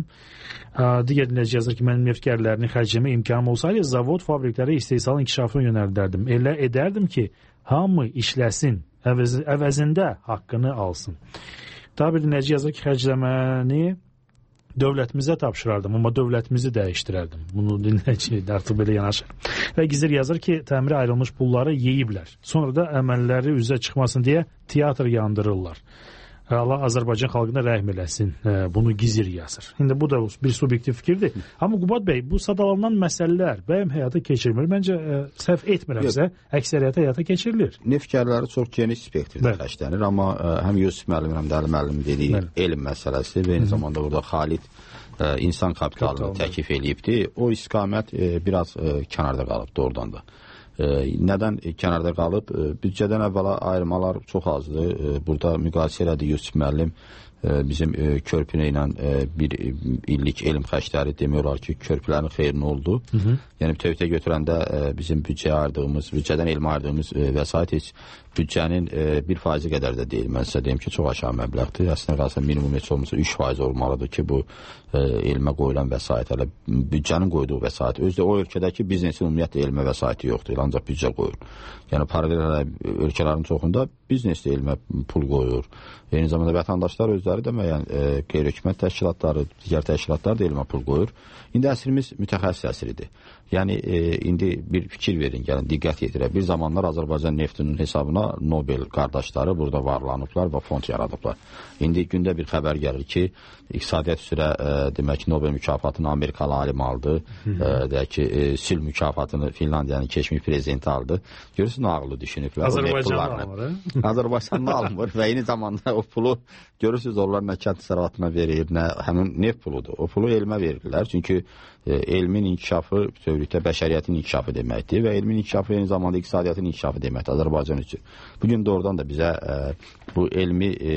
Digər dinləyici yazır ki, mənim neftgərlərini xərcləmə imkanım olsaydı, zavod, fabrikləri istehsal inkişafına yönəldərdim. Elə edərdim ki, hamı işləsin, əvəz əvəzində haqqını alsın. Daha bir dinləyici yazır ki, xərcləməni dövlətimizə tapşırardım, amma dövlətimizi dəyişdirərdim. Bunu dinləyici artıq belə yanaşır. Və Gizir yazır ki, təmirə ayrılmış pulları yeyiblər. Sonra da əməlləri üzə çıxmasın deyə teatr yandırırlar. Allah Azərbaycan xalqına rəhm eləsin. Bunu Gizir yazır. İndi bu da bir subyektiv fikirdir. Amma Qubad bəy, bu sadalanan məsələlər bəyəm həyata keçirilir. Məncə səhv etmirəmsə, əksəriyyəti həyata keçirilir. Neftkarları çox geniş spektrdə xərclənir, amma həm Yusuf müəllim, həm də Ali müəllim dediyi Bəli. elm məsələsi və eyni zamanda burada Xalid ə, insan kapitalını təklif eləyibdir. O istiqamət ə, biraz ə, kənarda qalıb doğrudan da. E, nədən e, kənarda qalıb? E, büdcədən əvvəla ayırmalar çox azdır. E, burada müqayisə elədi Yusuf müəllim e, bizim e, körpünə ilə e, bir illik elm xərcləri demək olar ki, körpülərin xeyrinə oldu. Hı -hı. Yəni tövhüdə götürəndə e, bizim büdcəyə ayırdığımız, büdcədən elmə ayırdığımız e, vəsait heç büdcənin e, bir faizi qədər də deyil. Mən sizə deyim ki, çox aşağı məbləğdir. Əslində qalsa minimum heç olmasa üç faiz olmalıdır ki, bu e, elmə qoyulan vəsait, hələ büdcənin qoyduğu vəsait. Özdə o ölkədəki biznesin ümumiyyətlə elmə vəsaiti yoxdur, ancaq büdcə qoyur. Yəni paralel ölkələrin çoxunda biznes də elmə pul qoyur. Eyni zamanda vətəndaşlar özləri də müəyyən e, qeyri-hökumət təşkilatları, digər təşkilatlar da elmə pul qoyur. İndi əsrimiz mütəxəssis əsridir. Yəni e, indi bir fikir verin, gəlin diqqət yetirək. Bir zamanlar Azərbaycan neftinin hesabına Nobel qardaşları burada varlanıblar və fond yaradıblar. İndi gündə bir xəbər gəlir ki, iqtisadiyyat üzrə e, demək ki, Nobel mükafatını Amerikalı alim aldı. E, deyək ki, e, sülh mükafatını Finlandiyanın keçmiş prezidenti aldı. Görürsünüz, ağıllı düşünüblər. Azərbaycanlı almır. Azərbaycanlı almır və eyni zamanda o pulu görürsünüz, onlar nə kənd təsərrüfatına verir, nə həmin neft puludur. O pulu elmə verirlər. Çünki e, elmin inkişafı bütövlükdə bəşəriyyətin inkişafı deməkdir və elmin inkişafı eyni zamanda iqtisadiyyatın inkişafı deməkdir Azərbaycan üçün. Bugün doğrudan da bizə e, bu elmi e,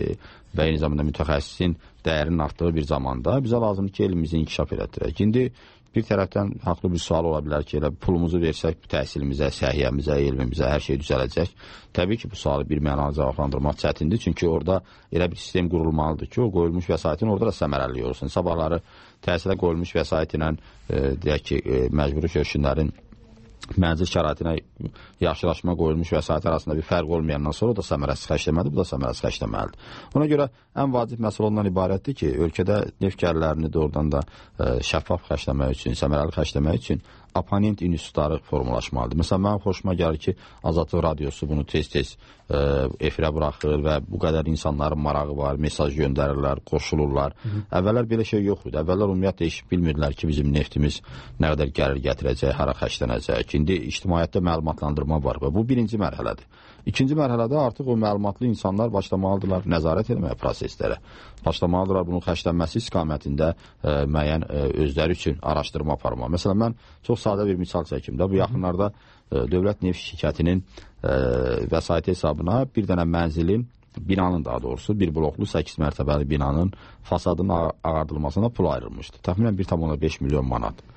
və eyni zamanda mütəxəssisin dəyərinin artdığı bir zamanda bizə lazımdır ki, elmimizi inkişaf elətdirək. İndi bir tərəfdən haqlı bir sual ola bilər ki, elə pulumuzu versək təhsilimizə, səhiyyəmizə, elmimizə hər şey düzələcək. Təbii ki, bu sualı bir mənalı cavablandırmaq çətindir. Çünki orada elə bir sistem qurulmalıdır ki, o qoyulmuş vəsaitin orada da səmərəli olsun. Sabahları təhsilə qoyulmuş vəsait ilə e, deyək ki, e, məcburi köçkünlərin mənzil şəraitinə yaxşılaşma qoyulmuş vəsait arasında bir fərq olmayandan sonra o da səmərəsiz xərcləməlidir, bu da səmərəsiz xərcləməlidir. Ona görə ən vacib məsələ ondan ibarətdir ki, ölkədə neft gəlirlərini doğrudan da e, şəffaf xərcləmək üçün, səmərəli xərcləmək üçün aponent institutları formalaşmalıdır. Məsələn, mənim xoşuma gəlir ki, Azadlıq Radiosu bunu tez-tez e, efirə buraxır və bu qədər insanların marağı var, mesaj göndərirlər, qoşulurlar. Hı -hı. Əvvəllər belə şey yox idi. Əvvəllər ümumiyyətlə heç bilmirdilər ki, bizim neftimiz nə qədər gəlir gətirəcək, hara xərclənəcək. İndi ictimaiyyətdə məlumatlandırma var və bu birinci mərhələdir. İkinci mərhələdə artıq o məlumatlı insanlar başlamalıdırlar nəzarət etməyə proseslərə. Başlamalıdırlar bunun xərclənməsi istiqamətində e, müəyyən e, özləri üçün araşdırma aparmalı. Məsələn, mən çox sadə bir misal çəkim də. Bu yaxınlarda e, Dövlət Neft Şirkətinin e, vəsait hesabına bir dənə mənzilin, binanın daha doğrusu, bir bloklu səkkiz mərtəbəli binanın fasadının ağardılmasına pul ayrılmışdı. Təxminən bir tam beş milyon manat.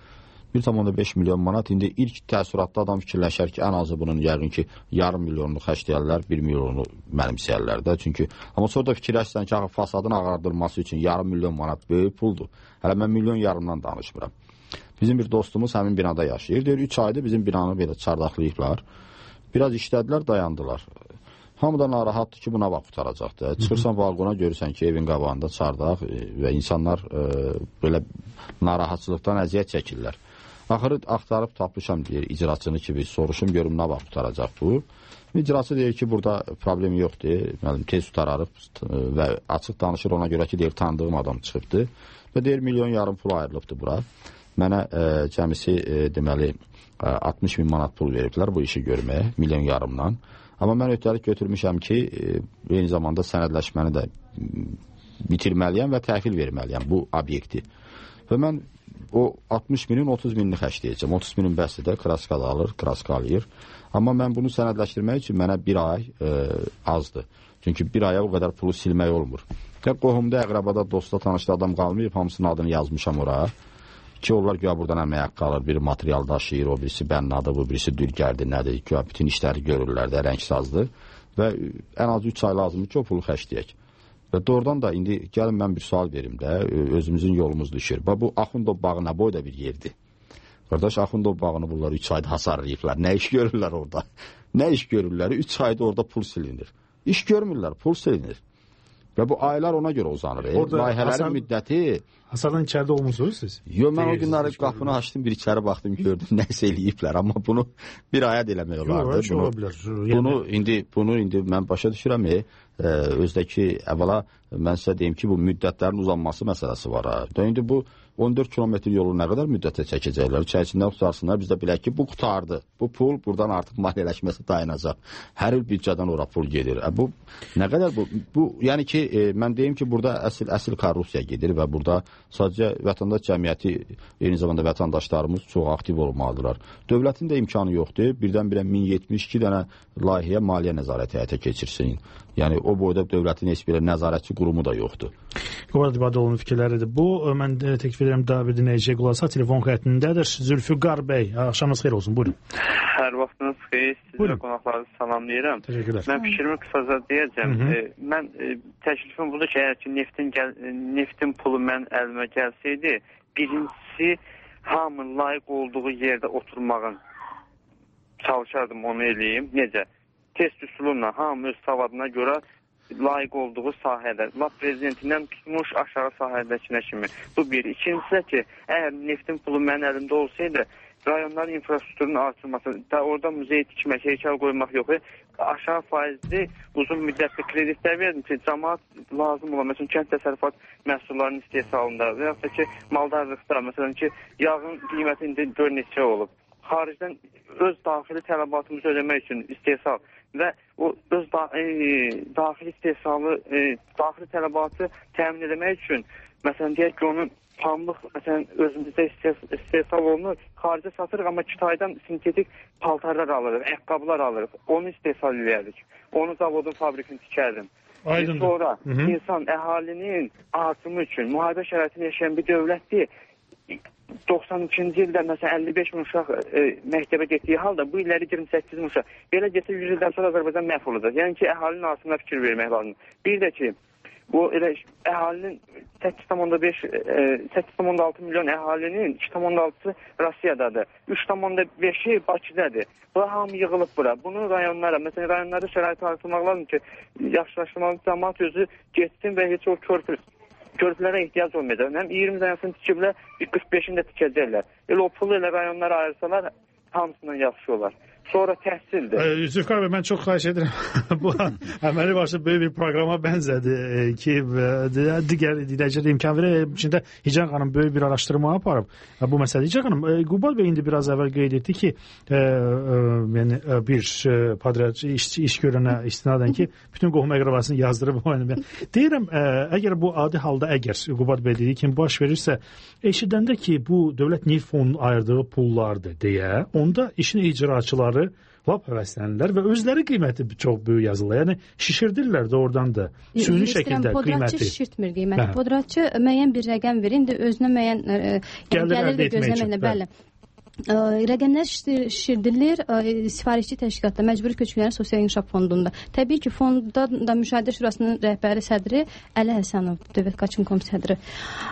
bir tam beş milyon manat. İndi ilk təəssüratda adam fikirləşər ki, ən azı bunun yəqin ki, yarım milyonluq xərcləyərlər, bir milyonu mənimsəyərlər də. Çünki, amma sonra da fikirləşsən ki, fasadın ağardılması üçün yarım milyon manat böyük puldur. Hələ mən milyon yarımdan danışmıram. Bizim bir dostumuz həmin binada yaşayır. Deyir, üç aydır bizim binanı belə çardaqlayıblar. Biraz işlədilər, dayandılar. Hamı da narahatdır ki, buna vaxt tutaracaqdır. Çıxırsan balqona, görürsən ki, evin qabağında çardaq və insanlar e, belə narahatçılıqdan əziyyət çəkirlər. Axırı axtarıb tapmışam, deyir, icraçını ki, bir soruşum, görüm nə vaxt tutaracaq bu. İcraçı deyir ki, burada problem yoxdur, müəllim, tez tutararıb və açıq danışır, ona görə ki, deyir, tanıdığım adam çıxıbdır və deyir, milyon yarım pul ayrılıbdır bura. Mənə e, cəmisi, e, deməli, e, altmış min manat pul veriblər bu işi görməyə, milyon yarımdan. Amma mən öhdəlik götürmüşəm ki, e, eyni zamanda sənədləşməni də bitirməliyəm və təhvil verməliyəm bu obyekti. Və mən o altmış minin otuz minini xərcləyəcəm. otuz minin bəsi də kraskada alır, kraska alır. Amma mən bunu sənədləşdirmək üçün mənə bir ay e, azdır. Çünki bir aya o qədər pulu silmək olmur. Və qohumda, əqrabada, dostda, tanışda adam qalmayıb, hamısının adını yazmışam oraya. Ki, onlar güya buradan əmək haqqı alır, biri material daşıyır, o birisi bənnadır, bu birisi dülgərdir, nədir, güya bütün işləri görürlər də, rəngsazdır və ən az üç ay lazımdır ki, o pulu xərcləyək. Və doğrudan da indi gəlin mən bir sual verim də, özümüzün yolumuz düşür. Və bu Axundov bağı nə boyda bir yerdir? Qardaş, Axundov bağını bunlar üç ayda hasarlayıblar. Nə iş görürlər orada? Nə iş görürlər? üç ayda orada pul silinir. İş görmürlər, pul silinir. Və bu aylar ona görə uzanır. E, layihələrin Hasan, müddəti... Hasardan içəridə olmuşsunuz siz? Yox, mən o günləri qapını açdım, bir içəri baxdım, gördüm, nəsə eləyiblər. Amma bunu bir aya eləmək olardı. Yox, ola bilər. Bunu, indi, bunu indi mən başa düşürəm, e, özdəki əvvəla mən sizə deyim ki, bu müddətlərin uzanması məsələsi var. Ha. İndi bu on dörd kilometr yolu nə qədər müddətə çəkəcəklər? İçərisindən tutarsınlar, biz də bilək ki, bu qutardı. Bu pul buradan artıq maliyyələşməsi dayanacaq. Hər il büdcədən ora pul gedir. E, bu nə qədər bu? Bu yəni ki, e, mən deyim ki, burada əsl əsl korrupsiya gedir və burada sadəcə vətəndaş cəmiyyəti, eyni zamanda vətəndaşlarımız çox aktiv olmalıdırlar. Dövlətin də imkanı yoxdur. Birdən-birə min yetmiş iki dənə layihəyə maliyyə nəzarəti həyata keçirsin. Yəni o boyda dövlətin heç bir nəzarətçi qurumu da yoxdur. Qubad İbadoğlu'nun fikirləridir. Bu, mən təklif edirəm David dinləyiciyə qulaq asaq, telefon xəttindədir. Zülfüqar bəy, axşamınız xeyir olsun, buyurun. Hər vaxtınız xeyir, sizə qonaqları salamlayıram. Təşəkkürlər. Mən fikrimi qısaca deyəcəm. Hı -hı. E, mən e, təklifim budur ki, əgər ki, neftin, gəl, neftin pulu mən əlimə gəlsəydi, birincisi, hamının layiq olduğu yerdə oturmağın çalışardım, onu eləyim. Necə? Test üsulunla, hamı öz savadına görə layiq olduğu sahədə, lap prezidentindən tutmuş aşağı sahədəkinə kimi. Bu bir. İkincisi ki, əgər neftin pulu mənim əlimdə olsaydı, rayonların infrastrukturunun artırması, da orada muzey tikmək, heykəl qoymaq yox, aşağı faizli, uzun müddətli kreditlər verdim ki, cəmaat lazım olan, məsələn, kənd təsərrüfat məhsullarının istehsalında və yaxud da ki, maldarlıqda, məsələn ki, yağın qiyməti indi gör neçə olub. Xaricdən öz daxili tələbatımızı ödəmək üçün istehsal və o öz da, e, daxili istehsalı, e, daxili tələbatı təmin etmək üçün, məsələn, deyək ki, onun pamlıq, məsələn, özümüzdə istehsal olunur, xaricə satırıq, amma Kitaydan sintetik paltarlar alırıq, əqqablar alırıq, onu istehsal edərik, onu zavodun fabrikini tikərdim. Aydındır. Sonra Hı -hı. insan, əhalinin artımı üçün müharibə şəraitində yaşayan bir dövlətdir. doxsan ikinci ildə məsələn əlli beş min uşaq e, məktəbə getdiyi halda bu illəri iyirmi səkkiz min uşaq. Belə getsə yüz ildən sonra Azərbaycan məhv olacaq. Yəni ki, əhalinin artımına fikir vermək lazımdır. Bir də ki, bu elə əhalinin səkkiz tam beş, səkkiz tam altı milyon əhalinin iki tam altısı Rusiyadadır. üç tam beşi Bakıdadır. Bu hamı yığılıb bura. Bunu rayonlara, məsələn, rayonlarda şəraiti artırmaq lazım ki, yaxşılaşdırmalı cəmaat özü getsin və heç o körpü körpülərə ehtiyac olmayacaq. Həm iyirmi dənəsini tikiblər, qırx beşini də tikəcəklər. Elə o pulu elə rayonlara ayırsalar, hamısından yaxşı olar. Sonra təhsildir. Zülfüqar bəy, mən çox xahiş edirəm. Bu əməli başlı böyük bir proqrama bənzədi ki, digər dinləyicilərə imkan verək. İçində Hicran xanım böyük bir araşdırma aparıb. Bu məsələ Hicran xanım, Qubad bəy indi biraz əvvəl qeyd etdi ki, e, e, yəni bir patriarx iş, iş görənə istinadən ki, bütün qohum əqrabasını yazdırıb. Deyirəm, e, əgər bu adi halda əgər Qubad bəy dediyi kimi baş verirsə, eşidəndə ki, bu dövlət neft fonunun ayırdığı pullardır deyə, onda işin icraçıları lap həvəslənirlər və özləri qiyməti çox böyük yazırlar. Yəni şişirdirlər də oradan da süni şəkildə qiyməti. Podratçı şişirtmir qiyməti. Podratçı müəyyən bir rəqəm verir, indi özünə müəyyən e, gəlir də gözləməklə, bəli. rəqəmlər şişirilir sifarişçi təşkilatda, məcburi köçkünlərin sosial inkişaf fondunda. Təbii ki, fondda da Müşahidə Şurasının rəhbəri sədri Əli Həsənov, Dövlət Qaçın Komitəsi sədri.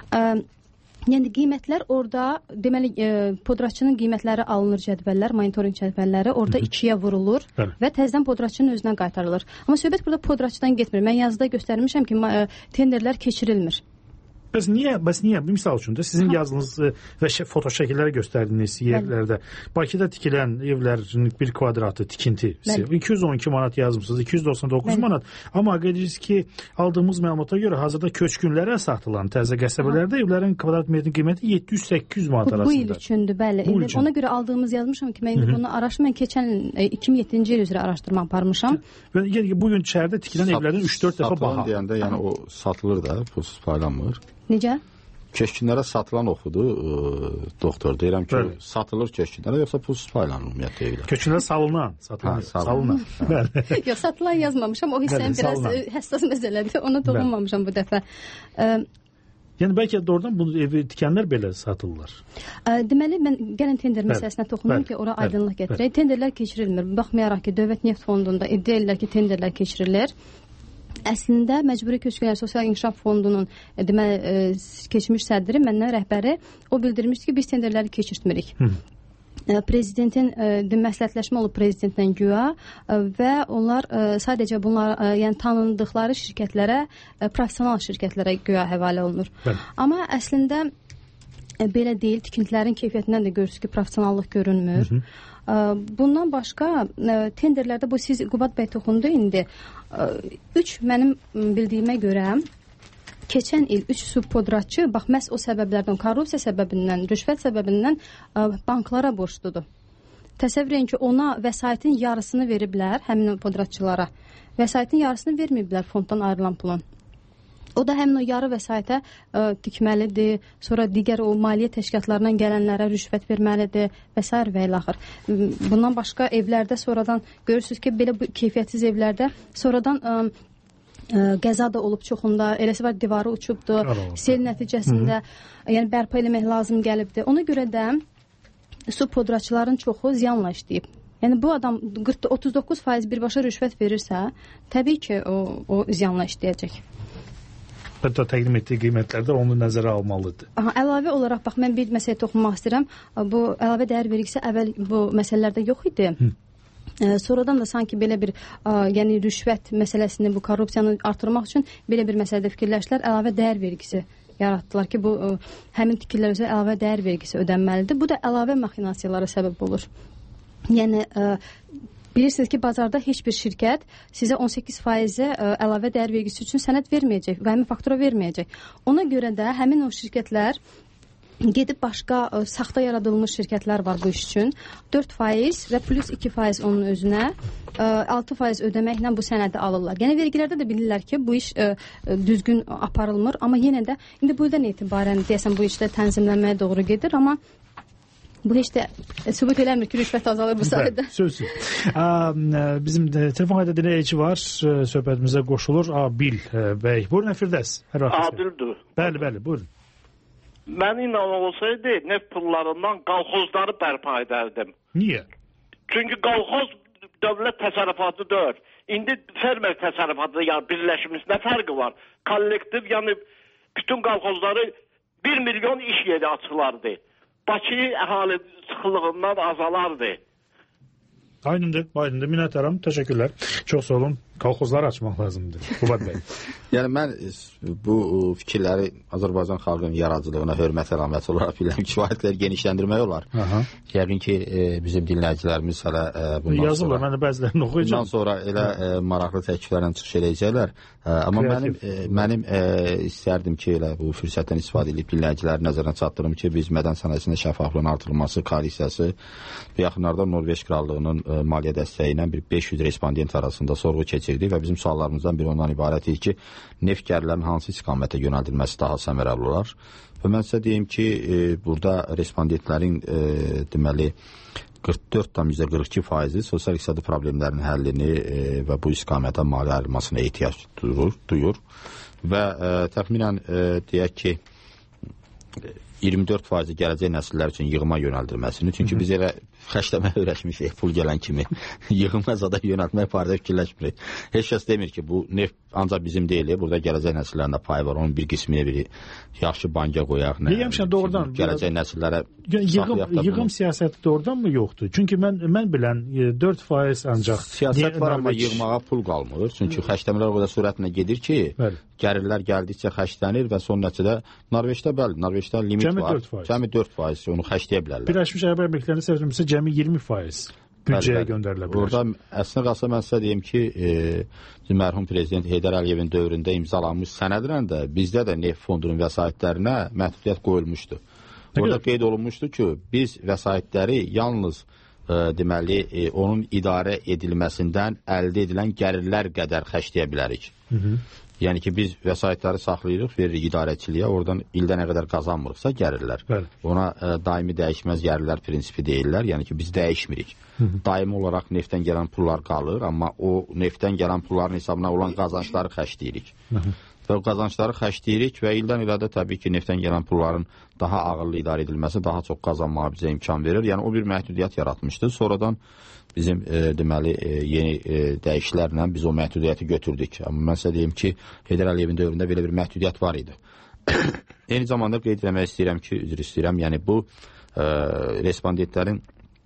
Yəni qiymətlər orada, deməli e, podratçının qiymətləri alınır cədvəllər, monitorinq cədvəlləri orada ikiyə vurulur Bəli. Və təzədən podratçının özünə qaytarılır. Amma söhbət burada podratçıdan getmir. Mən yazıda göstərmişəm ki, e, tenderlər keçirilmir. Bəs niyə, bəs niyə? Bir misal üçün də sizin yazınız və foto şəkilləri göstərdiyiniz yerlərdə Bakıda tikilən evlərin bir kvadratı tikintisi iki yüz on iki manat yazmışsınız, iki yüz doxsan doqquz Bəli. Manat. Amma qeyd ki, aldığımız məlumata görə hazırda köçkünlərə satılan təzə qəsəbələrdə evlərin kvadrat metrin qiyməti yeddi yüz səkkiz yüz manat arasında. Bu il üçündür, bəli. İndi ona görə aldığımız yazmışam ki, mən indi bunu araşdırdım. Mən keçən iki min yeddinci il üzrə araşdırma aparmışam. Və yəni bu gün şəhərdə tikilən evlərin üç dörd dəfə baha. Deyəndə, yəni o satılır da, pulsuz paylanmır. Necə? Köçkünlərə satılan oxudu e, doktor. Deyirəm ki, Bəli. Satılır köçkünlərə yoxsa pulsuz paylanır ümumiyyətlə evlər? Köçkünlərə salınan, satılan, ha, salınan. Bəli. Yox, satılan yazmamışam. O hissənin biraz salınan. Həssas məsələdir. Ona toxunmamışam bu dəfə. Ə, Yəni bəlkə doğrudan bunu evi tikənlər belə satırlar. Ə, deməli mən gəlin tender məsələsinə toxunum ki, ora aydınlıq gətirək. Tenderlər keçirilmir. Baxmayaraq ki, Dövlət Neft Fondunda iddia edirlər ki, tenderlər keçirilir. Əslində Məcburi Köçkünlər Sosial İnkişaf Fondunun deməli e, keçmiş sədri, məndən rəhbəri o bildirmişdi ki, biz tenderləri keçirtmirik. Hı. E, prezidentin e, məsləhətləşmə olub prezidentlə güya e, və onlar e, sadəcə bunlar e, yəni tanındıqları şirkətlərə, e, professional şirkətlərə güya həvalə olunur. Bəli. Amma əslində e, belə deyil, tikintilərin keyfiyyətindən də görürsünüz ki, professionallıq görünmür. Hı -hı. Bundan başqa tenderlərdə bu siz Qubad bəy toxundu indi üç mənim bildiyimə görə keçən il üç subpodratçı bax məhz o səbəblərdən, korrupsiya səbəbindən, rüşvət səbəbindən banklara borcludur. Təsəvvür edin ki, ona vəsaitin yarısını veriblər həmin podratçılara. Vəsaitin yarısını verməyiblər fonddan ayrılan pulun. O da həmin o yarı vəsaitə ə, tikməlidir, sonra digər o maliyyə təşkilatlarından gələnlərə rüşvət verməlidir və s. və ilaxır. Bundan başqa evlərdə sonradan görürsünüz ki, belə bu keyfiyyətsiz evlərdə sonradan ə, ə, qəza da olub çoxunda, eləsi var divarı uçubdur, sel nəticəsində Hı-hı. yəni bərpa eləmək lazım gəlibdir. Ona görə də su podratçıların çoxu ziyanla işləyib. Yəni bu adam otuz doqquz faiz birbaşa rüşvət verirsə, təbii ki, o, o ziyanla işləyəcək. Hətta təqdim etdiyi qiymətlərdə onu nəzərə almalıdır. Aha, əlavə olaraq, bax, mən bir məsələyə toxunmaq istəyirəm. Bu əlavə dəyər vergisi əvvəl bu məsələlərdə yox idi. Hı. Sonradan da sanki belə bir ə, yəni rüşvət məsələsini, bu korrupsiyanı artırmaq üçün belə bir məsələdə fikirləşdilər. Əlavə dəyər vergisi yaratdılar ki, bu ə, həmin tikirlər üzrə əlavə dəyər vergisi ödənməlidir. Bu da əlavə maxinasiyalara səbəb olur. Yəni ə, bilirsiniz ki, bazarda heç bir şirkət sizə on səkkiz faizi ə, əlavə dəyər vergisi üçün sənəd verməyəcək, qaimi faktura verməyəcək. Ona görə də həmin o şirkətlər gedib başqa ə, saxta yaradılmış şirkətlər var bu iş üçün. dörd faiz və plus iki faiz onun özünə, ə, altı faiz ödəməklə bu sənədi alırlar. Yəni vergilərdə də bilirlər ki, bu iş ə, düzgün aparılmır, amma yenə də indi bu ildən etibarən deyəsən bu işdə tənzimlənməyə doğru gedir, amma bu heç də sübut eləmir ki, rüşvət azalır bu sayədə. Sözsüz. Bizim telefon qayda dinləyici var, söhbətimizə qoşulur. Abil bəy. Buyurun, əfirdəs. Adildir. Bəli, bəli, buyurun. Mən inanmaq olsaydı, neft pullarından qalxozları bərpa edərdim. Niyə? Çünki qalxoz dövlət təsərrüfatı deyil. İndi fermer təsərrüfatı, yəni birləşmiş nə fərqi var? Kollektiv, yəni bütün qalxozları bir milyon iş yeri açılardı. Bakı əhali sıxılığından azalardı. Aynındır, aynındır. Minnətdaram, təşəkkürlər. Çox sağ olun. Kolxozları açmaq lazımdır. Qubad bəy. Yəni mən bu fikirləri Azərbaycan xalqının yaradıcılığına hörmət əlaməti olaraq bilirəm ki, kifayətləri genişləndirmək olar. Aha. Yəqin ki, e, bizim dinləyicilərimiz hələ e, bundan yazırlar, sonra... mən də bəzilərini oxuyacağım. Bundan sonra elə e, maraqlı təkliflərlə çıxış edəcəklər. E, amma Kreativ. mənim, e, mənim e, istərdim ki, elə bu fürsətdən istifadə edib dinləyiciləri nəzərdən çatdırım ki, biz mədən sənayesində şəffaflığın artırılması koalisiyası bu yaxınlarda Norveç Krallığının e, maliyyə dəstəyi ilə bir beş yüz respondent arasında sorğu keçirdi və bizim suallarımızdan biri ondan ibarət idi ki, neft gəlirlərinin hansı istiqamətə yönəldilməsi daha səmərəli olar. Və mən sizə deyim ki, e, burada respondentlərin e, deməli qırx dörd tam qırx iki faizi sosial iqtisadi problemlərin həllini e, və bu istiqamətə maliyyə ayrılmasına ehtiyac duyur, duyur. və e, təxminən e, deyək ki iyirmi dörd faizi gələcək nəsillər üçün yığıma yönəldilməsini. Çünki Hı -hı. biz elə xərcləməyə öyrəşmişik, pul gələn kimi yığıma zada yönəltmək barədə fikirləşmirik. Heç kəs demir ki, bu neft ancaq bizim deyil, burada gələcək nəsillərin də payı var. Onun bir qismini biri yaxşı banka qoyaq. Deyəmişəm doğrudan. Gələcək nəsillərə yığım, yığım siyasəti doğrudan mı yoxdur? Çünki mən mən bilən dörd faiz ancaq siyasət var, amma yığmağa pul qalmır. Çünki xərcləmələr o qədər sürətlə gedir ki, bəli. Gəlirlər gəldikcə xərclənir və son nəticədə Norveçdə bəli, Norveçdə limit cəmi var. Cəmi dörd faiz onu xərcləyə bilərlər. Birləşmiş Ərəb Əmirliklərində səhvimsə cəmi iyirmi faiz büdcəyə göndərilə bilər. Burada əslində qalsa mən sizə deyim ki, e, mərhum prezident Heydər Əliyevin dövründə imzalanmış sənədlə də bizdə də neft fondunun vəsaitlərinə məhdudiyyət qoyulmuşdu. Orada qeyd olunmuşdu ki, biz vəsaitləri yalnız e, deməli e, onun idarə edilməsindən əldə edilən gəlirlər qədər xərcləyə bilərik. Hı -hı. Yəni ki, biz vəsaitləri saxlayırıq, veririk idarəçiliyə, oradan ildə nə qədər qazanmırıqsa gəlirlər. Bəli. Ona e, daimi dəyişməz gəlirlər prinsipi deyirlər, yəni ki, biz dəyişmirik. Hı -hı. Daimi olaraq neftdən gələn pullar qalır, amma o neftdən gələn pulların hesabına olan qazancları xərcləyirik. Hı -hı. Və o qazancları xərcləyirik və ildən ilə də təbii ki, neftdən gələn pulların daha ağırlı idarə edilməsi daha çox qazanmağa bizə imkan verir. Yəni o bir məhdudiyyət yaratmışdı. Sonradan bizim e, deməli e, yeni e, dəyişikliklərlə biz o məhdudiyyəti götürdük. Amma mən sizə deyim ki, Heydər Əliyevin dövründə belə bir məhdudiyyət var idi. Eyni zamanda qeyd etmək istəyirəm ki, üzr istəyirəm, yəni bu e, respondentlərin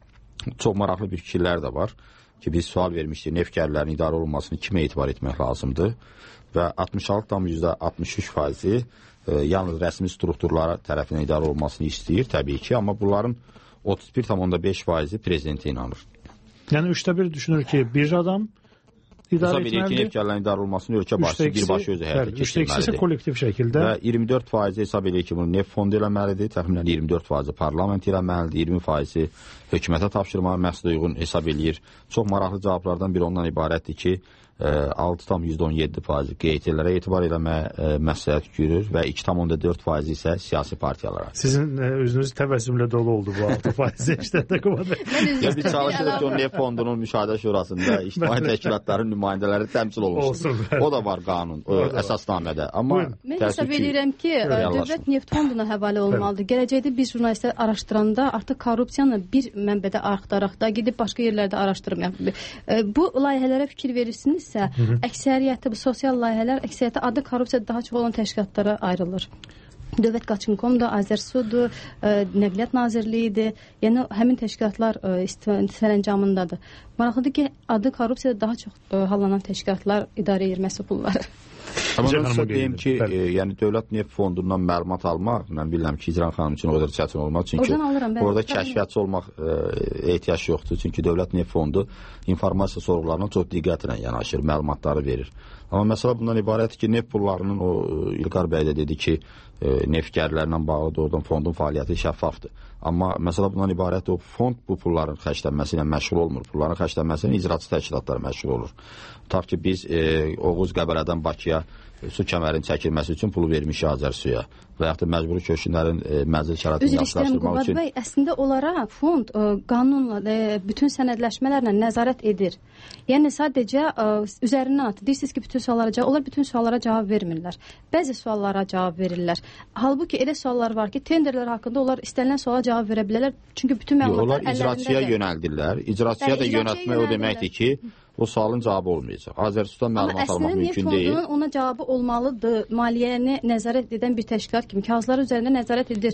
çox maraqlı bir fikirlər də var ki, biz sual vermişdik, neft gəlirlərinin idarə olunmasını kimə etibar etmək lazımdır və altmış altı tam yüzdə altmış üç faizi e, yalnız rəsmi strukturlara tərəfindən idarə olunmasını istəyir təbii ki, amma bunların otuz bir tam beş faizi prezidentə inanır. Yəni üçdə bir düşünür ki, bir adam idarə etməlidir. Hesab edir ki, neft gəlirlərinin idarə olmasını ölkə başçısı birbaşa özü həyata keçirməlidir. üçdə ikisi isə kollektiv şəkildə. Və iyirmi dörd faizi hesab edir ki, bunu neft fondu eləməlidir, təxminən iyirmi dörd faizi parlament eləməlidir, iyirmi faizi hökumətə tapşırmağa məhsul uyğun hesab edir. Çox maraqlı cavablardan biri ondan ibarətdir ki, altı tam yüzdə on yeddi faizi Q E T-lərə etibar eləməyə məsləhət görür və iki tam dörd faizi isə siyasi partiyalara. Sizin e, özünüz təbəssümlə dolu oldu bu altı faizi işlərdə qomadı. Ya biz çalışırıq ki, o neft fondunun müşahidə şurasında ictimai təşkilatların nümayəndələri təmsil olunsun. O da var qanun, o, əsasnamədə. Amma mən hesab edirəm ki, dövlət neft fonduna həvalə olmalıdır. Gələcəkdə biz jurnalistlər araşdıranda artıq korrupsiyanı bir mənbədə axtaraq da gedib başqa yerlərdə araşdırmayaq. Bu layihələrə fikir verirsiniz isə əksəriyyəti, bu sosial layihələr əksəriyyəti adı korrupsiya daha çox olan təşkilatlara ayrılır. Dövlət Qaçınkomdur, Azərsudur, Nəqliyyat Nazirliyidir. Yəni həmin təşkilatlar sərəncamındadır. Maraqlıdır ki, adı korrupsiyada daha çox hallanan təşkilatlar idarə edir məhsul pulları. Amma mən sizə deyim ki, e, yəni dövlət neft fondundan məlumat almaq, mən bilirəm ki, İcran xanım üçün o qədər çətin olmaz. Çünki alıram, orada kəşfiyyatçı olmaq e, ehtiyac yoxdur. Çünki dövlət neft fondu informasiya sorğularına çox diqqətlə yanaşır, məlumatları verir. Amma məsələ bundan ibarətdir ki, neft pullarının o İlqar bəy də dedi ki, e, neft gəlirlərlə bağlı doğrudan fondun fəaliyyəti şəffafdır. Amma məsələ bundan ibarətdir, o fond bu pulların xərclənməsi ilə məşğul olmur. Pulların xərclənməsi ilə icraçı təşkilatlar məşğul olur. Tutaq ki, biz e, Oğuz Qəbələdən Bakıya su kəmərinin çəkilməsi üçün pulu vermişik Azərsuya və yaxud da məcburi köçkünlərin e, mənzil şəraitini yaxşılaşdırmaq üçün. Bəy, əslində onlara fond e, qanunla, e, bütün sənədləşmələrlə nəzarət edir. Yəni sadəcə e, üzərindən atır. Deyirsiniz ki, bütün suallara cavab, onlar bütün suallara cavab vermirlər. Bəzi suallara cavab verirlər. Halbuki elə suallar var ki, tenderlər haqqında onlar istənilən suala cavab verə bilərlər. Çünki bütün məlumatlar əllərindədir. Onlar icraçıya yönəldirlər. İcraçıya da yönəltmək o deməkdir ki, o sualın cavabı olmayacaq. Azərsudan məlumat almaq mümkün deyil. Amma əslində neft fondunun ona cavabı olmalıdır. Maliyyəni nəzarət edən bir təşkilat kimi kağızlar üzərində nəzarət edir.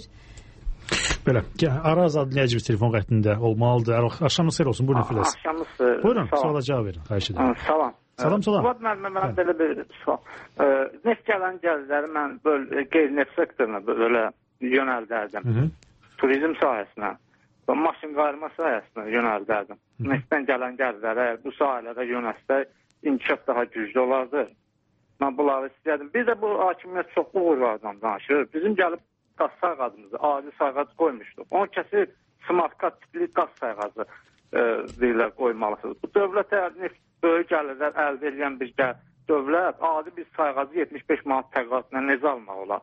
Belə, Araz adlı dinləyicimiz telefon xəttində olmalıdır. Axşamınız xeyir olsun. Buyurun Files. Axşamınız xeyir. Buyurun, suala cavab verin. Xahiş edirəm. Salam. Salam, salam. Fuad müəllimə, mən belə bir sual. Neft gələn gəlirləri mən qeyri-neft sektoruna belə yönəldərdim. Turizm sahəsinə. Maşın qayırma sahəsinə yönəldərdim. Neftdən gələn gəlirlərə bu sahələrə yönəlsə inkişaf daha güclü olardı. Mən bunları istəyərdim. Bir də bu hakimiyyət çoxlu uğurlardan danışır. Bizim gəlib qaz sayğacımızı, adi sayğac qoymuşduq. Onu kəsib smartkat tipli qaz sayğacı e, deyirlər qoymalısınız. Bu dövlət əgər neft böyük gəlirlər əldə edən bir gəl, dövlət adi bir sayğacı yetmiş beş manat təqaüdlə necə almaq olar?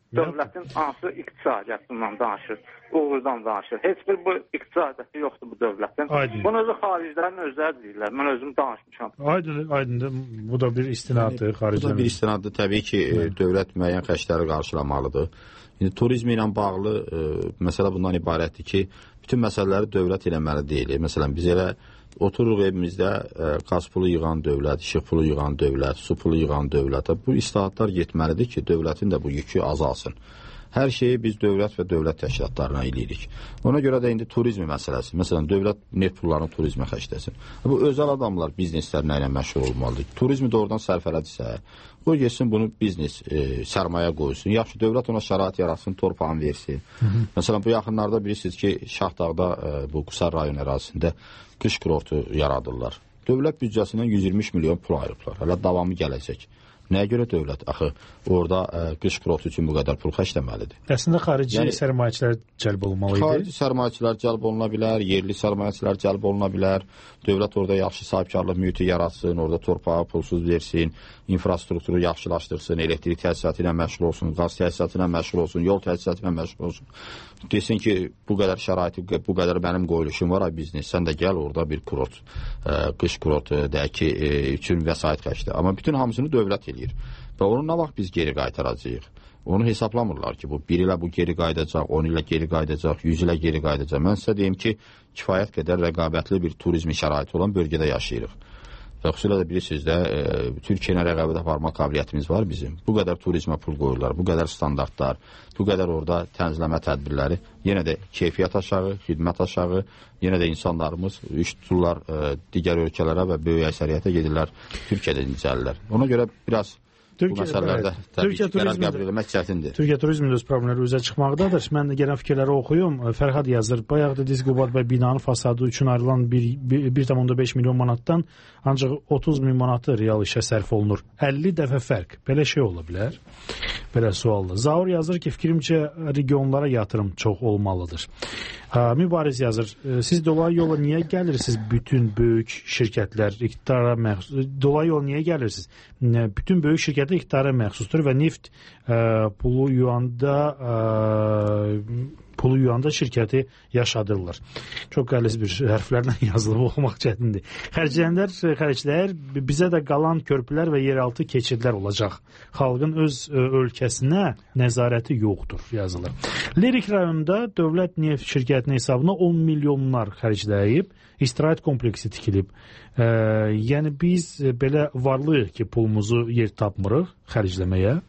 dövlətin hansı iqtisadiyyatından danışır, uğurdan danışır. Heç bir bu iqtisadiyyatı yoxdur bu dövlətin. Aydın. Bunu özü xaricilərin özləri deyirlər. Mən özüm danışmışam. Aydın, aydın. Bu da bir istinaddır xaricilərin. Bu da bir istinaddır. Təbii ki, e, dövlət müəyyən xərcləri qarşılamalıdır. İndi turizm ilə bağlı e, məsələ bundan ibarətdir ki, bütün məsələləri dövlət eləməli deyil. Məsələn, biz elə otururuq evimizdə e, qaz pulu yığan dövlət, işıq pulu yığan dövlət, su pulu yığan dövlət. Bu islahatlar getməlidir ki, dövlətin də bu yükü azalsın. Hər şeyi biz dövlət və dövlət təşkilatlarına eləyirik. Ona görə də indi turizm məsələsi. Məsələn, dövlət neft pullarını turizmə xərcləsin. Bu özəl adamlar bizneslərlə ilə məşğul olmalıdır. Turizmi doğrudan sərf elədirsə, o getsin bunu biznes e, sərmayə qoysun. Yaxşı, dövlət ona şərait yaratsın, torpağını versin. Hı -hı. Məsələn, bu yaxınlarda bilirsiniz ki, Şahdağda e, bu Qusar rayon ərazisində qış kurortu yaradırlar. Dövlət büdcəsindən yüz iyirmi milyon pul ayırıblar. Hələ davamı gələcək. Nəyə görə dövlət axı orada ə, qış kurortu üçün bu qədər pul xərcləməlidir? Əslində xarici yəni, sərmayəçilər cəlb olmalı idi. Xarici sərmayəçilər cəlb oluna bilər, yerli sərmayəçilər cəlb oluna bilər. Dövlət orada yaxşı sahibkarlıq mühiti yaratsın, orada torpağı pulsuz versin, infrastrukturu yaxşılaşdırsın, elektrik təsisatı ilə məşğul olsun, qaz təsisatı ilə məşğul olsun, yol təsisatı ilə məşğul olsun. Desin ki, bu qədər şəraiti, bu qədər mənim qoyuluşum var, ay biznes, sən də gəl orada bir kurort, ə, qış kurortu dəki ə, üçün vəsait xərclə. Amma bütün hamısını dövlət eləyir. Və onu nə vaxt biz geri qaytaracağıq? Onu hesablamırlar ki, bu bir ilə bu geri qayıdacaq, on ilə geri qayıdacaq, yüz ilə geri qayıdacaq. Mən sizə deyim ki, kifayət qədər rəqabətli bir turizmi şəraiti olan bölgədə yaşayırıq. Və xüsusilə də bilirsiniz də, e, Türkiyəyə rəqabət aparma qabiliyyətimiz var bizim. Bu qədər turizmə pul qoyurlar, bu qədər standartlar, bu qədər orada tənzimləmə tədbirləri. Yenə də keyfiyyət aşağı, xidmət aşağı, yenə də insanlarımız üç tuturlar e, digər ölkələrə və böyük əksəriyyətə gedirlər, Türkiyədə dincəlirlər. Ona görə biraz Türkiyə, bu məsələlərdə təbii ki, qərar qəbul etmək çətindir. Türkiyə turizminin öz problemləri üzə çıxmaqdadır. Mən gələn fikirləri oxuyum. Fərhad yazır. Bayaq dediniz Qubad bəy binanın fasadı üçün ayrılan bir tam onda beş milyon manatdan ancaq otuz min manatı real işə sərf olunur. əlli dəfə fərq. Belə şey ola bilər. Belə sualdır. Zaur yazır ki, fikrimcə regionlara yatırım çox olmalıdır. Mübariz yazır. Siz dolayı yola niyə gəlirsiniz? Bütün böyük şirkətlər iqtidara məxsus. Dolayı yola niyə gəlirsiniz? Bütün böyük şirkətlər iqtidara məxsusdur və neft ə, pulu yuyanda ə, pulu yuyanda şirkəti yaşadırlar. Çox qəliz bir hərflərlə yazılıb oxumaq çətindir. Xərclənlər, xərclər bizə də qalan körpülər və yeraltı keçidlər olacaq. Xalqın öz ə, ölkəsinə nəzarəti yoxdur yazılır. Lirik rayonunda dövlət neft şirkətinin hesabına on milyonlar xərcləyib, istirahət kompleksi tikilib. Ə, yəni biz belə varlıyıq ki, pulumuzu yer tapmırıq xərcləməyə.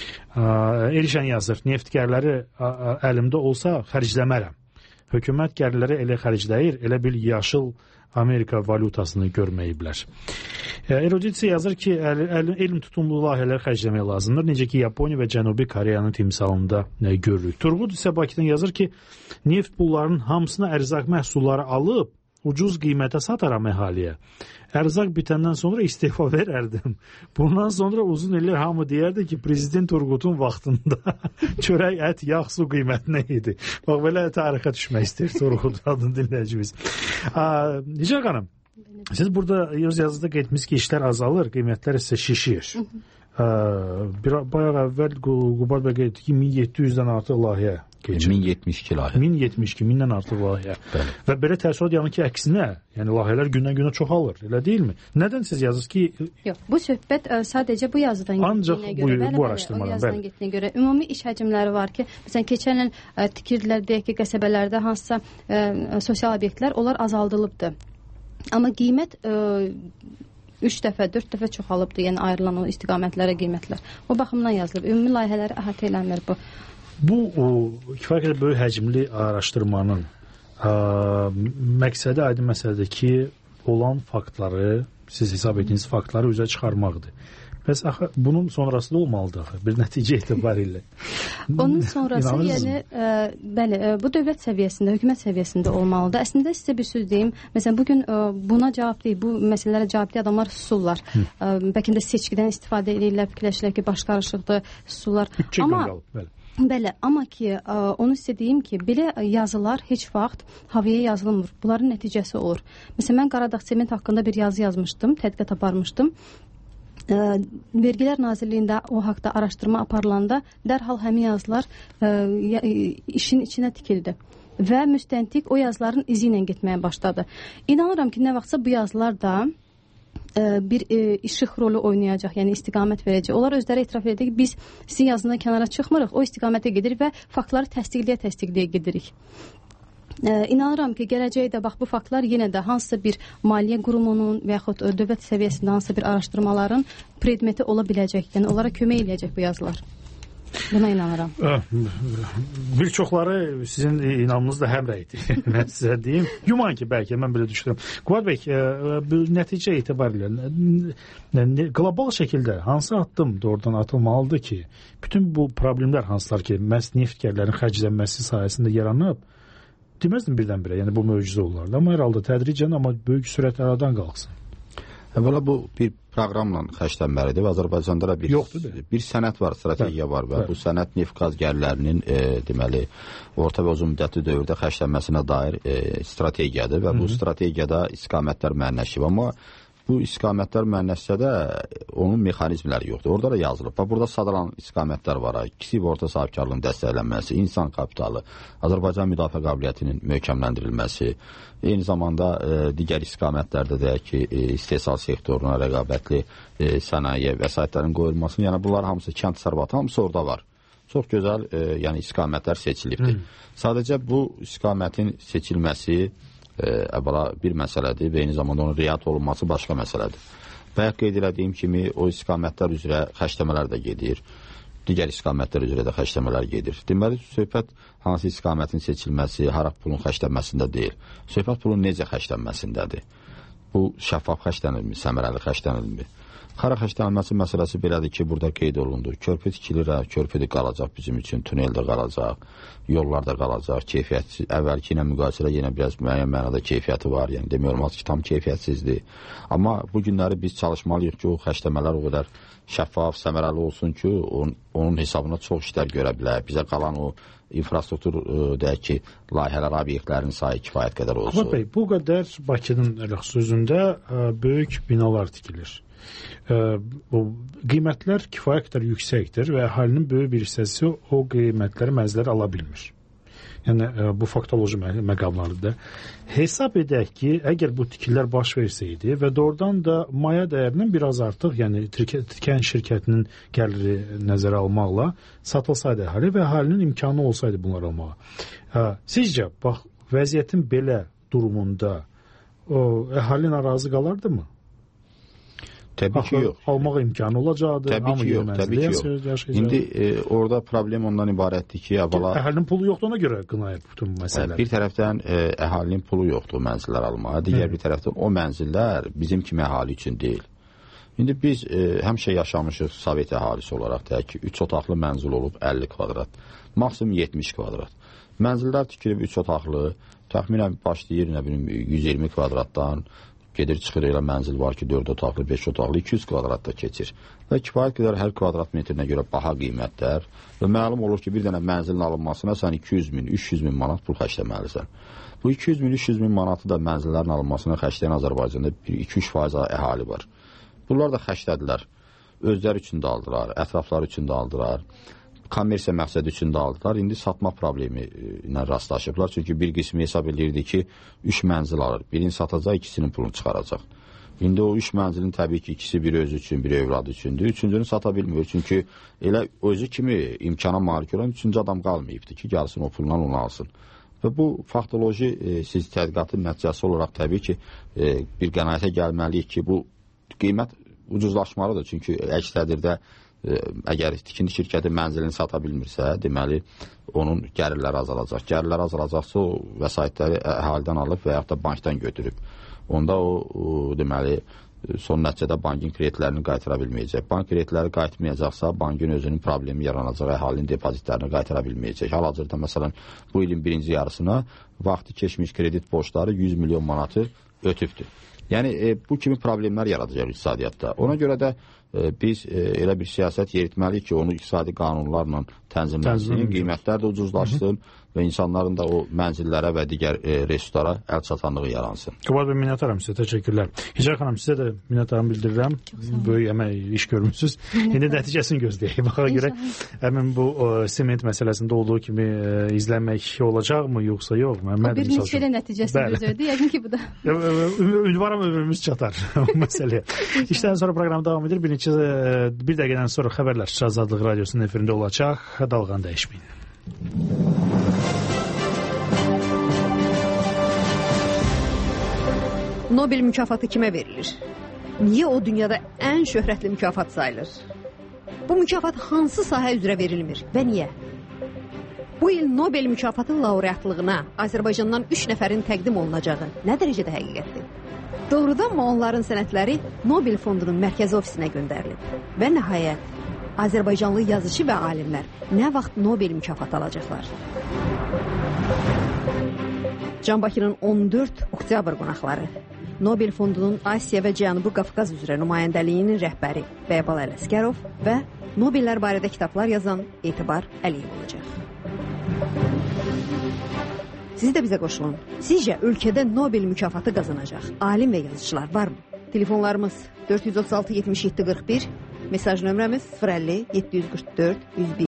Erişən yazır, neft gəlirləri əlimdə olsa xərcləmərəm. Hökumət gəlirləri elə xərcləyir, elə bil yaşıl Amerika valyutasını görməyiblər. Eruditsi yazır ki, elm tutumlu layihələr xərcləmək lazımdır. Necə ki, Yaponiya və Cənubi Koreyanın timsalında görürük. Turğud isə Bakıdan yazır ki, neft pullarının hamısını ərzaq məhsulları alıb, ucuz qiymətə sataram əhaliyə. Ərzaq bitəndən sonra istefa verərdim. Bundan sonra uzun illər hamı deyərdi ki, Prezident Turğutun vaxtında çörək, ət, yağ, su qiymətinə idi. Bax, belə tarixə düşmək istəyir Turğut adını dinləyicimiz. Necə xanım, siz burada öz yazıda qeйтmisiniz ki, işlər azalır, qiymətlər isə şişir. Bir, bayaq əvvəl Qubad bəy qeyd etdi ki, min yeddi yüzdən artıq layihə geçir. min yetmiş iki layihə. min yetmiş iki, mindən artıq layihə. Və belə təəssürat yanı ki, əksinə, yəni layihələr gündən günə çoxalır, elə deyilmi? Nədən siz yazırsınız ki... Yox, bu söhbət ə, sadəcə bu yazıdan getdiyinə görə. Ancaq bu, bu araşdırmadan, bəli. O yazıdan getdiyinə görə. Ümumi iş həcmləri var ki, məsələn, keçən il ə, tikirdilər, deyək ki, qəsəbələrdə hansısa ə, sosial obyektlər, onlar azaldılıbdır. Amma qiymət... Ə, üç dəfə, dörd dəfə çoxalıbdır, yəni ayrılan o istiqamətlərə qiymətlər. O baxımdan yazılıb. Ümumi layihələri əhatə eləmir bu. Bu, o, kifayət qədər böyük həcmli araşdırmanın ə, məqsədi aydın məsələdir ki, olan faktları, siz hesab etdiyiniz faktları üzə çıxarmaqdır. Bəs axı bunun sonrası da olmalıdır axı, bir nəticə etibarilə. Onun sonrası, yəni, ə, bəli, ə, bu dövlət səviyyəsində, hökumət səviyyəsində olmalıdır. Əslində sizə bir söz deyim. Məsələn, bugün ə, buna cavab deyil, bu məsələlərə cavab deyil adamlar susurlar. Ə, bəlkə də seçkidən istifadə edirlər, fikirləşirlər ki, baş qarışıqdır, susurlar. Amma bəli. Bəli, amma ki, ə, onu sizə deyim ki, belə yazılar heç vaxt havaya yazılmır. Bunların nəticəsi olur. Məsələn, mən Qaradağ sement haqqında bir yazı yazmışdım, tədqiqat aparmışdım. Ə, Vergilər Nazirliyində o haqda araşdırma aparılanda dərhal həmin yazılar ə, işin içinə tikildi və müstəntiq o yazıların izi ilə getməyə başladı. İnanıram ki, nə vaxtsa bu yazılar da ə, bir ə, işıq rolu oynayacaq, yəni istiqamət verəcək. Onlar özləri etiraf edir ki, biz sizin yazından kənara çıxmırıq, o istiqamətə gedirik və faktları təsdiqləyə-təsdiqləyə gedirik. Ee, inanıram ki, gələcəkdə bax bu faktlar yenə də hansısa bir maliyyə qurumunun və yaxud dövlət səviyyəsində hansısa bir araşdırmaların predmeti ola biləcək. Yəni onlara kömək eləyəcək bu yazılar. Buna inanıram. Bir çoxları sizin inanımınızla həmrəydir. Mən sizə deyim. Güman ki, bəlkə mən belə düşünürəm. Quvad bəy, nəticə etibarilə qlobal şəkildə hansı addım doğrudan atılmalıdır ki, bütün bu problemlər hansılar ki, məhz neft gəlirlərinin xərclənməsi sayəsində yaranıb, deməzdim birdən-birə, yəni bu möcüzə olardı. Amma hər halda tədricən, amma böyük sürət aradan qalxsın. Əvvəla bu bir proqramla xərclənməlidir və Azərbaycanda da bir, bir sənəd var, strategiya var və bu sənəd neft qaz gəlirlərinin e, deməli, orta və uzun müddətli dövrdə xərclənməsinə dair e, strategiyadır və Hı -hı. bu strategiyada istiqamətlər müəyyənləşib. Amma bu istiqamətlər müəyyənləşsə də onun mexanizmləri yoxdur. Orada da yazılıb. Burada sadalan istiqamətlər var. Kiçik və orta sahibkarlığın dəstəklənməsi, insan kapitalı, Azərbaycan müdafiə qabiliyyətinin möhkəmləndirilməsi, eyni zamanda e, digər istiqamətlərdə də ki, e, istehsal sektoruna rəqabətli e, sənaye vəsaitlərin qoyulması, yəni bunlar hamısı kənd təsərrüfatı, hamısı orada var. Çox gözəl e, yəni istiqamətlər seçilibdir. Hı. Sadəcə bu istiqamətin seçilməsi əvvəla bir məsələdir və eyni zamanda onun riayət olunması başqa məsələdir. Bayaq qeyd elədiyim kimi o istiqamətlər üzrə xərcləmələr də gedir. Digər istiqamətlər üzrə də xərcləmələr gedir. Deməli, söhbət hansı istiqamətin seçilməsi, hara pulun xərclənməsində deyil. Söhbət pulun necə xərclənməsindədir. Bu şəffaf xərclənilmi, səmərəli xərclənilmi. Hara xərclənilməsi məsələsi belədir ki, burada qeyd olundu. Körpü tikilir, körpü də qalacaq bizim üçün, tunel də qalacaq, yollar da qalacaq, keyfiyyətsiz. Əvvəlki ilə müqayisələ yenə biraz müəyyən mənada keyfiyyəti var. Yəni demək olmaz ki, tam keyfiyyətsizdir. Amma bu günləri biz çalışmalıyıq ki, o xərcləmələr o qədər şəffaf, səmərəli olsun ki, onun, onun hesabına çox işlər görə bilər. Bizə qalan o infrastruktur deyək ki, layihələr, obyektlərin sayı kifayət qədər olsun. Quvad bəy, bu qədər Bakının sözündə böyük binalar tikilir. Bu qiymətlər kifayət qədər yüksəkdir və əhalinin böyük bir hissəsi o qiymətləri mənzilləri ala bilmir. Yəni bu faktoloji məqamlardır. Hesab edək ki, əgər bu tikililər baş versəydi və doğrudan da maya dəyərindən biraz artıq, yəni tikən şirkətinin gəliri nəzərə almaqla satılsaydı əhali və əhalinin imkanı olsaydı bunlar almağa. Sizcə, bax, vəziyyətin belə durumunda o əhali narazı qalardı mı? Təbii ki, yox. Almaq imkanı olacaqdı. Təbii ki, yox. Təbii ki, yox. İndi e, orada problem ondan ibarətdir ki, əvvəla... Əhalinin pulu yoxdur, ona görə qınayır bütün məsələlər. Bir tərəfdən e, əhalinin pulu yoxdur mənzillər almağa, digər bir tərəfdən o mənzillər bizim kimi əhali üçün deyil. İndi biz e, həmişə yaşamışıq Sovet əhalisi olaraq, deyək ki, üç otaqlı mənzil olub əlli kvadrat, maksimum yetmiş kvadrat. Mənzillər tikilib üç otaqlı, təxminən başlayır, nə bilim, yüz iyirmi kvadratdan, gedir çıxır elə mənzil var ki, dörd otaqlı, beş otaqlı, iki yüz kvadratda keçir. Və kifayət qədər hər kvadrat metrinə görə baha qiymətlər və məlum olur ki, bir dənə mənzilin alınmasına sən iki yüz min, üç yüz min manat pul xərcləməlisən. Bu iki yüz min, üç yüz min manatı da mənzillərin alınmasına xərcləyən Azərbaycanda iki üç faiz əhali var. Bunlar da xərclədilər. Özləri üçün də aldılar, ətrafları üçün də aldılar, kommersiya məqsədi üçün də aldılar. İndi satma problemi ilə rastlaşıblar. Çünki bir qismi hesab edirdi ki, üç mənzil alır. Birini satacaq, ikisinin pulunu çıxaracaq. İndi o üç mənzilin təbii ki, ikisi biri özü üçün, biri övladı üçündür. Üçüncünü sata bilmir. Çünki elə özü kimi imkana malik olan üçüncü adam qalmayıbdır ki, gəlsin o pulla onu alsın. Və bu faktoloji e, siz tədqiqatın nəticəsi olaraq təbii ki, e, bir qənaətə gəlməliyik ki, bu qiymət ucuzlaşmalıdır. Çünki əks təqdirdə e, əgər tikinti şirkəti mənzilini sata bilmirsə, deməli, onun gəlirləri azalacaq. Gəlirləri azalacaqsa, o vəsaitləri əhalidən alıb və yaxud da bankdan götürüb. Onda o, o deməli, son nəticədə bankin kreditlərini qaytıra bilməyəcək. Bank kreditləri qayıtmayacaqsa, bankin özünün problemi yaranacaq, əhalinin depozitlərini qaytıra bilməyəcək. Hal-hazırda, məsələn, bu ilin birinci yarısına vaxtı keçmiş kredit borçları yüz milyon manatı ötübdür. Yəni, e, bu kimi problemlər yaradacaq iqtisadiyyatda. Ona görə də e, biz e, elə bir siyasət yeritməliyik ki, onu iqtisadi qanunlarla tənzimlənsin, qiymətlər də ucuzlaşsın və insanların da o mənzillərə və digər e, resurslara əl çatanlığı yaransın. Qubad bəy, minnətdaram sizə, təşəkkürlər. Hicra xanım, sizə də minnətdarım bildirirəm. Böyük əmək iş görmüsünüz. İndi nəticəsini gözləyək. Baxa görə həmin bu o, sement məsələsində olduğu kimi e, izlənmək olacaqmı, yoxsa yox? O bir neçə ilə nəticəsini gözləyirdi. Yəqin ki, bu da. Ünvaram ömrümüz çatar o məsələyə. İşdən sonra proqram davam edir. Bir neçə bir dəqiqədən sonra xəbərlər Azadlıq Radiosunun efirində olacaq. Dalğanı dəyişməyin. Nobel mükafatı kimə verilir? Niyə o dünyada ən şöhrətli mükafat sayılır? Bu mükafat hansı sahə üzrə verilmir və niyə? Bu il Nobel mükafatı laureatlığına Azərbaycandan üç nəfərin təqdim olunacağı nə dərəcədə həqiqətdir? Doğrudanmı onların sənədləri Nobel fondunun mərkəzi ofisinə göndərilib? Və nəhayət, Azərbaycanlı yazıcı və alimlər nə vaxt Nobel mükafatı alacaqlar? Can Bakının on dörd oktyabr qonaqları, Nobel fondunun Asiya və Cənubi Qafqaz üzrə nümayəndəliyinin rəhbəri Bəybal Ələsgərov və Nobellər barədə kitablar yazan Etibar Əliyev olacaq. Siz də bizə qoşulun. Sizcə ölkədə Nobel mükafatı qazanacaq alim və yazıçılar varmı? Telefonlarımız dörd yüz otuz altı yetmiş yeddi qırx bir, mesaj nömrəmiz sıfır əlli yeddi yüz qırx dörd yüz bir.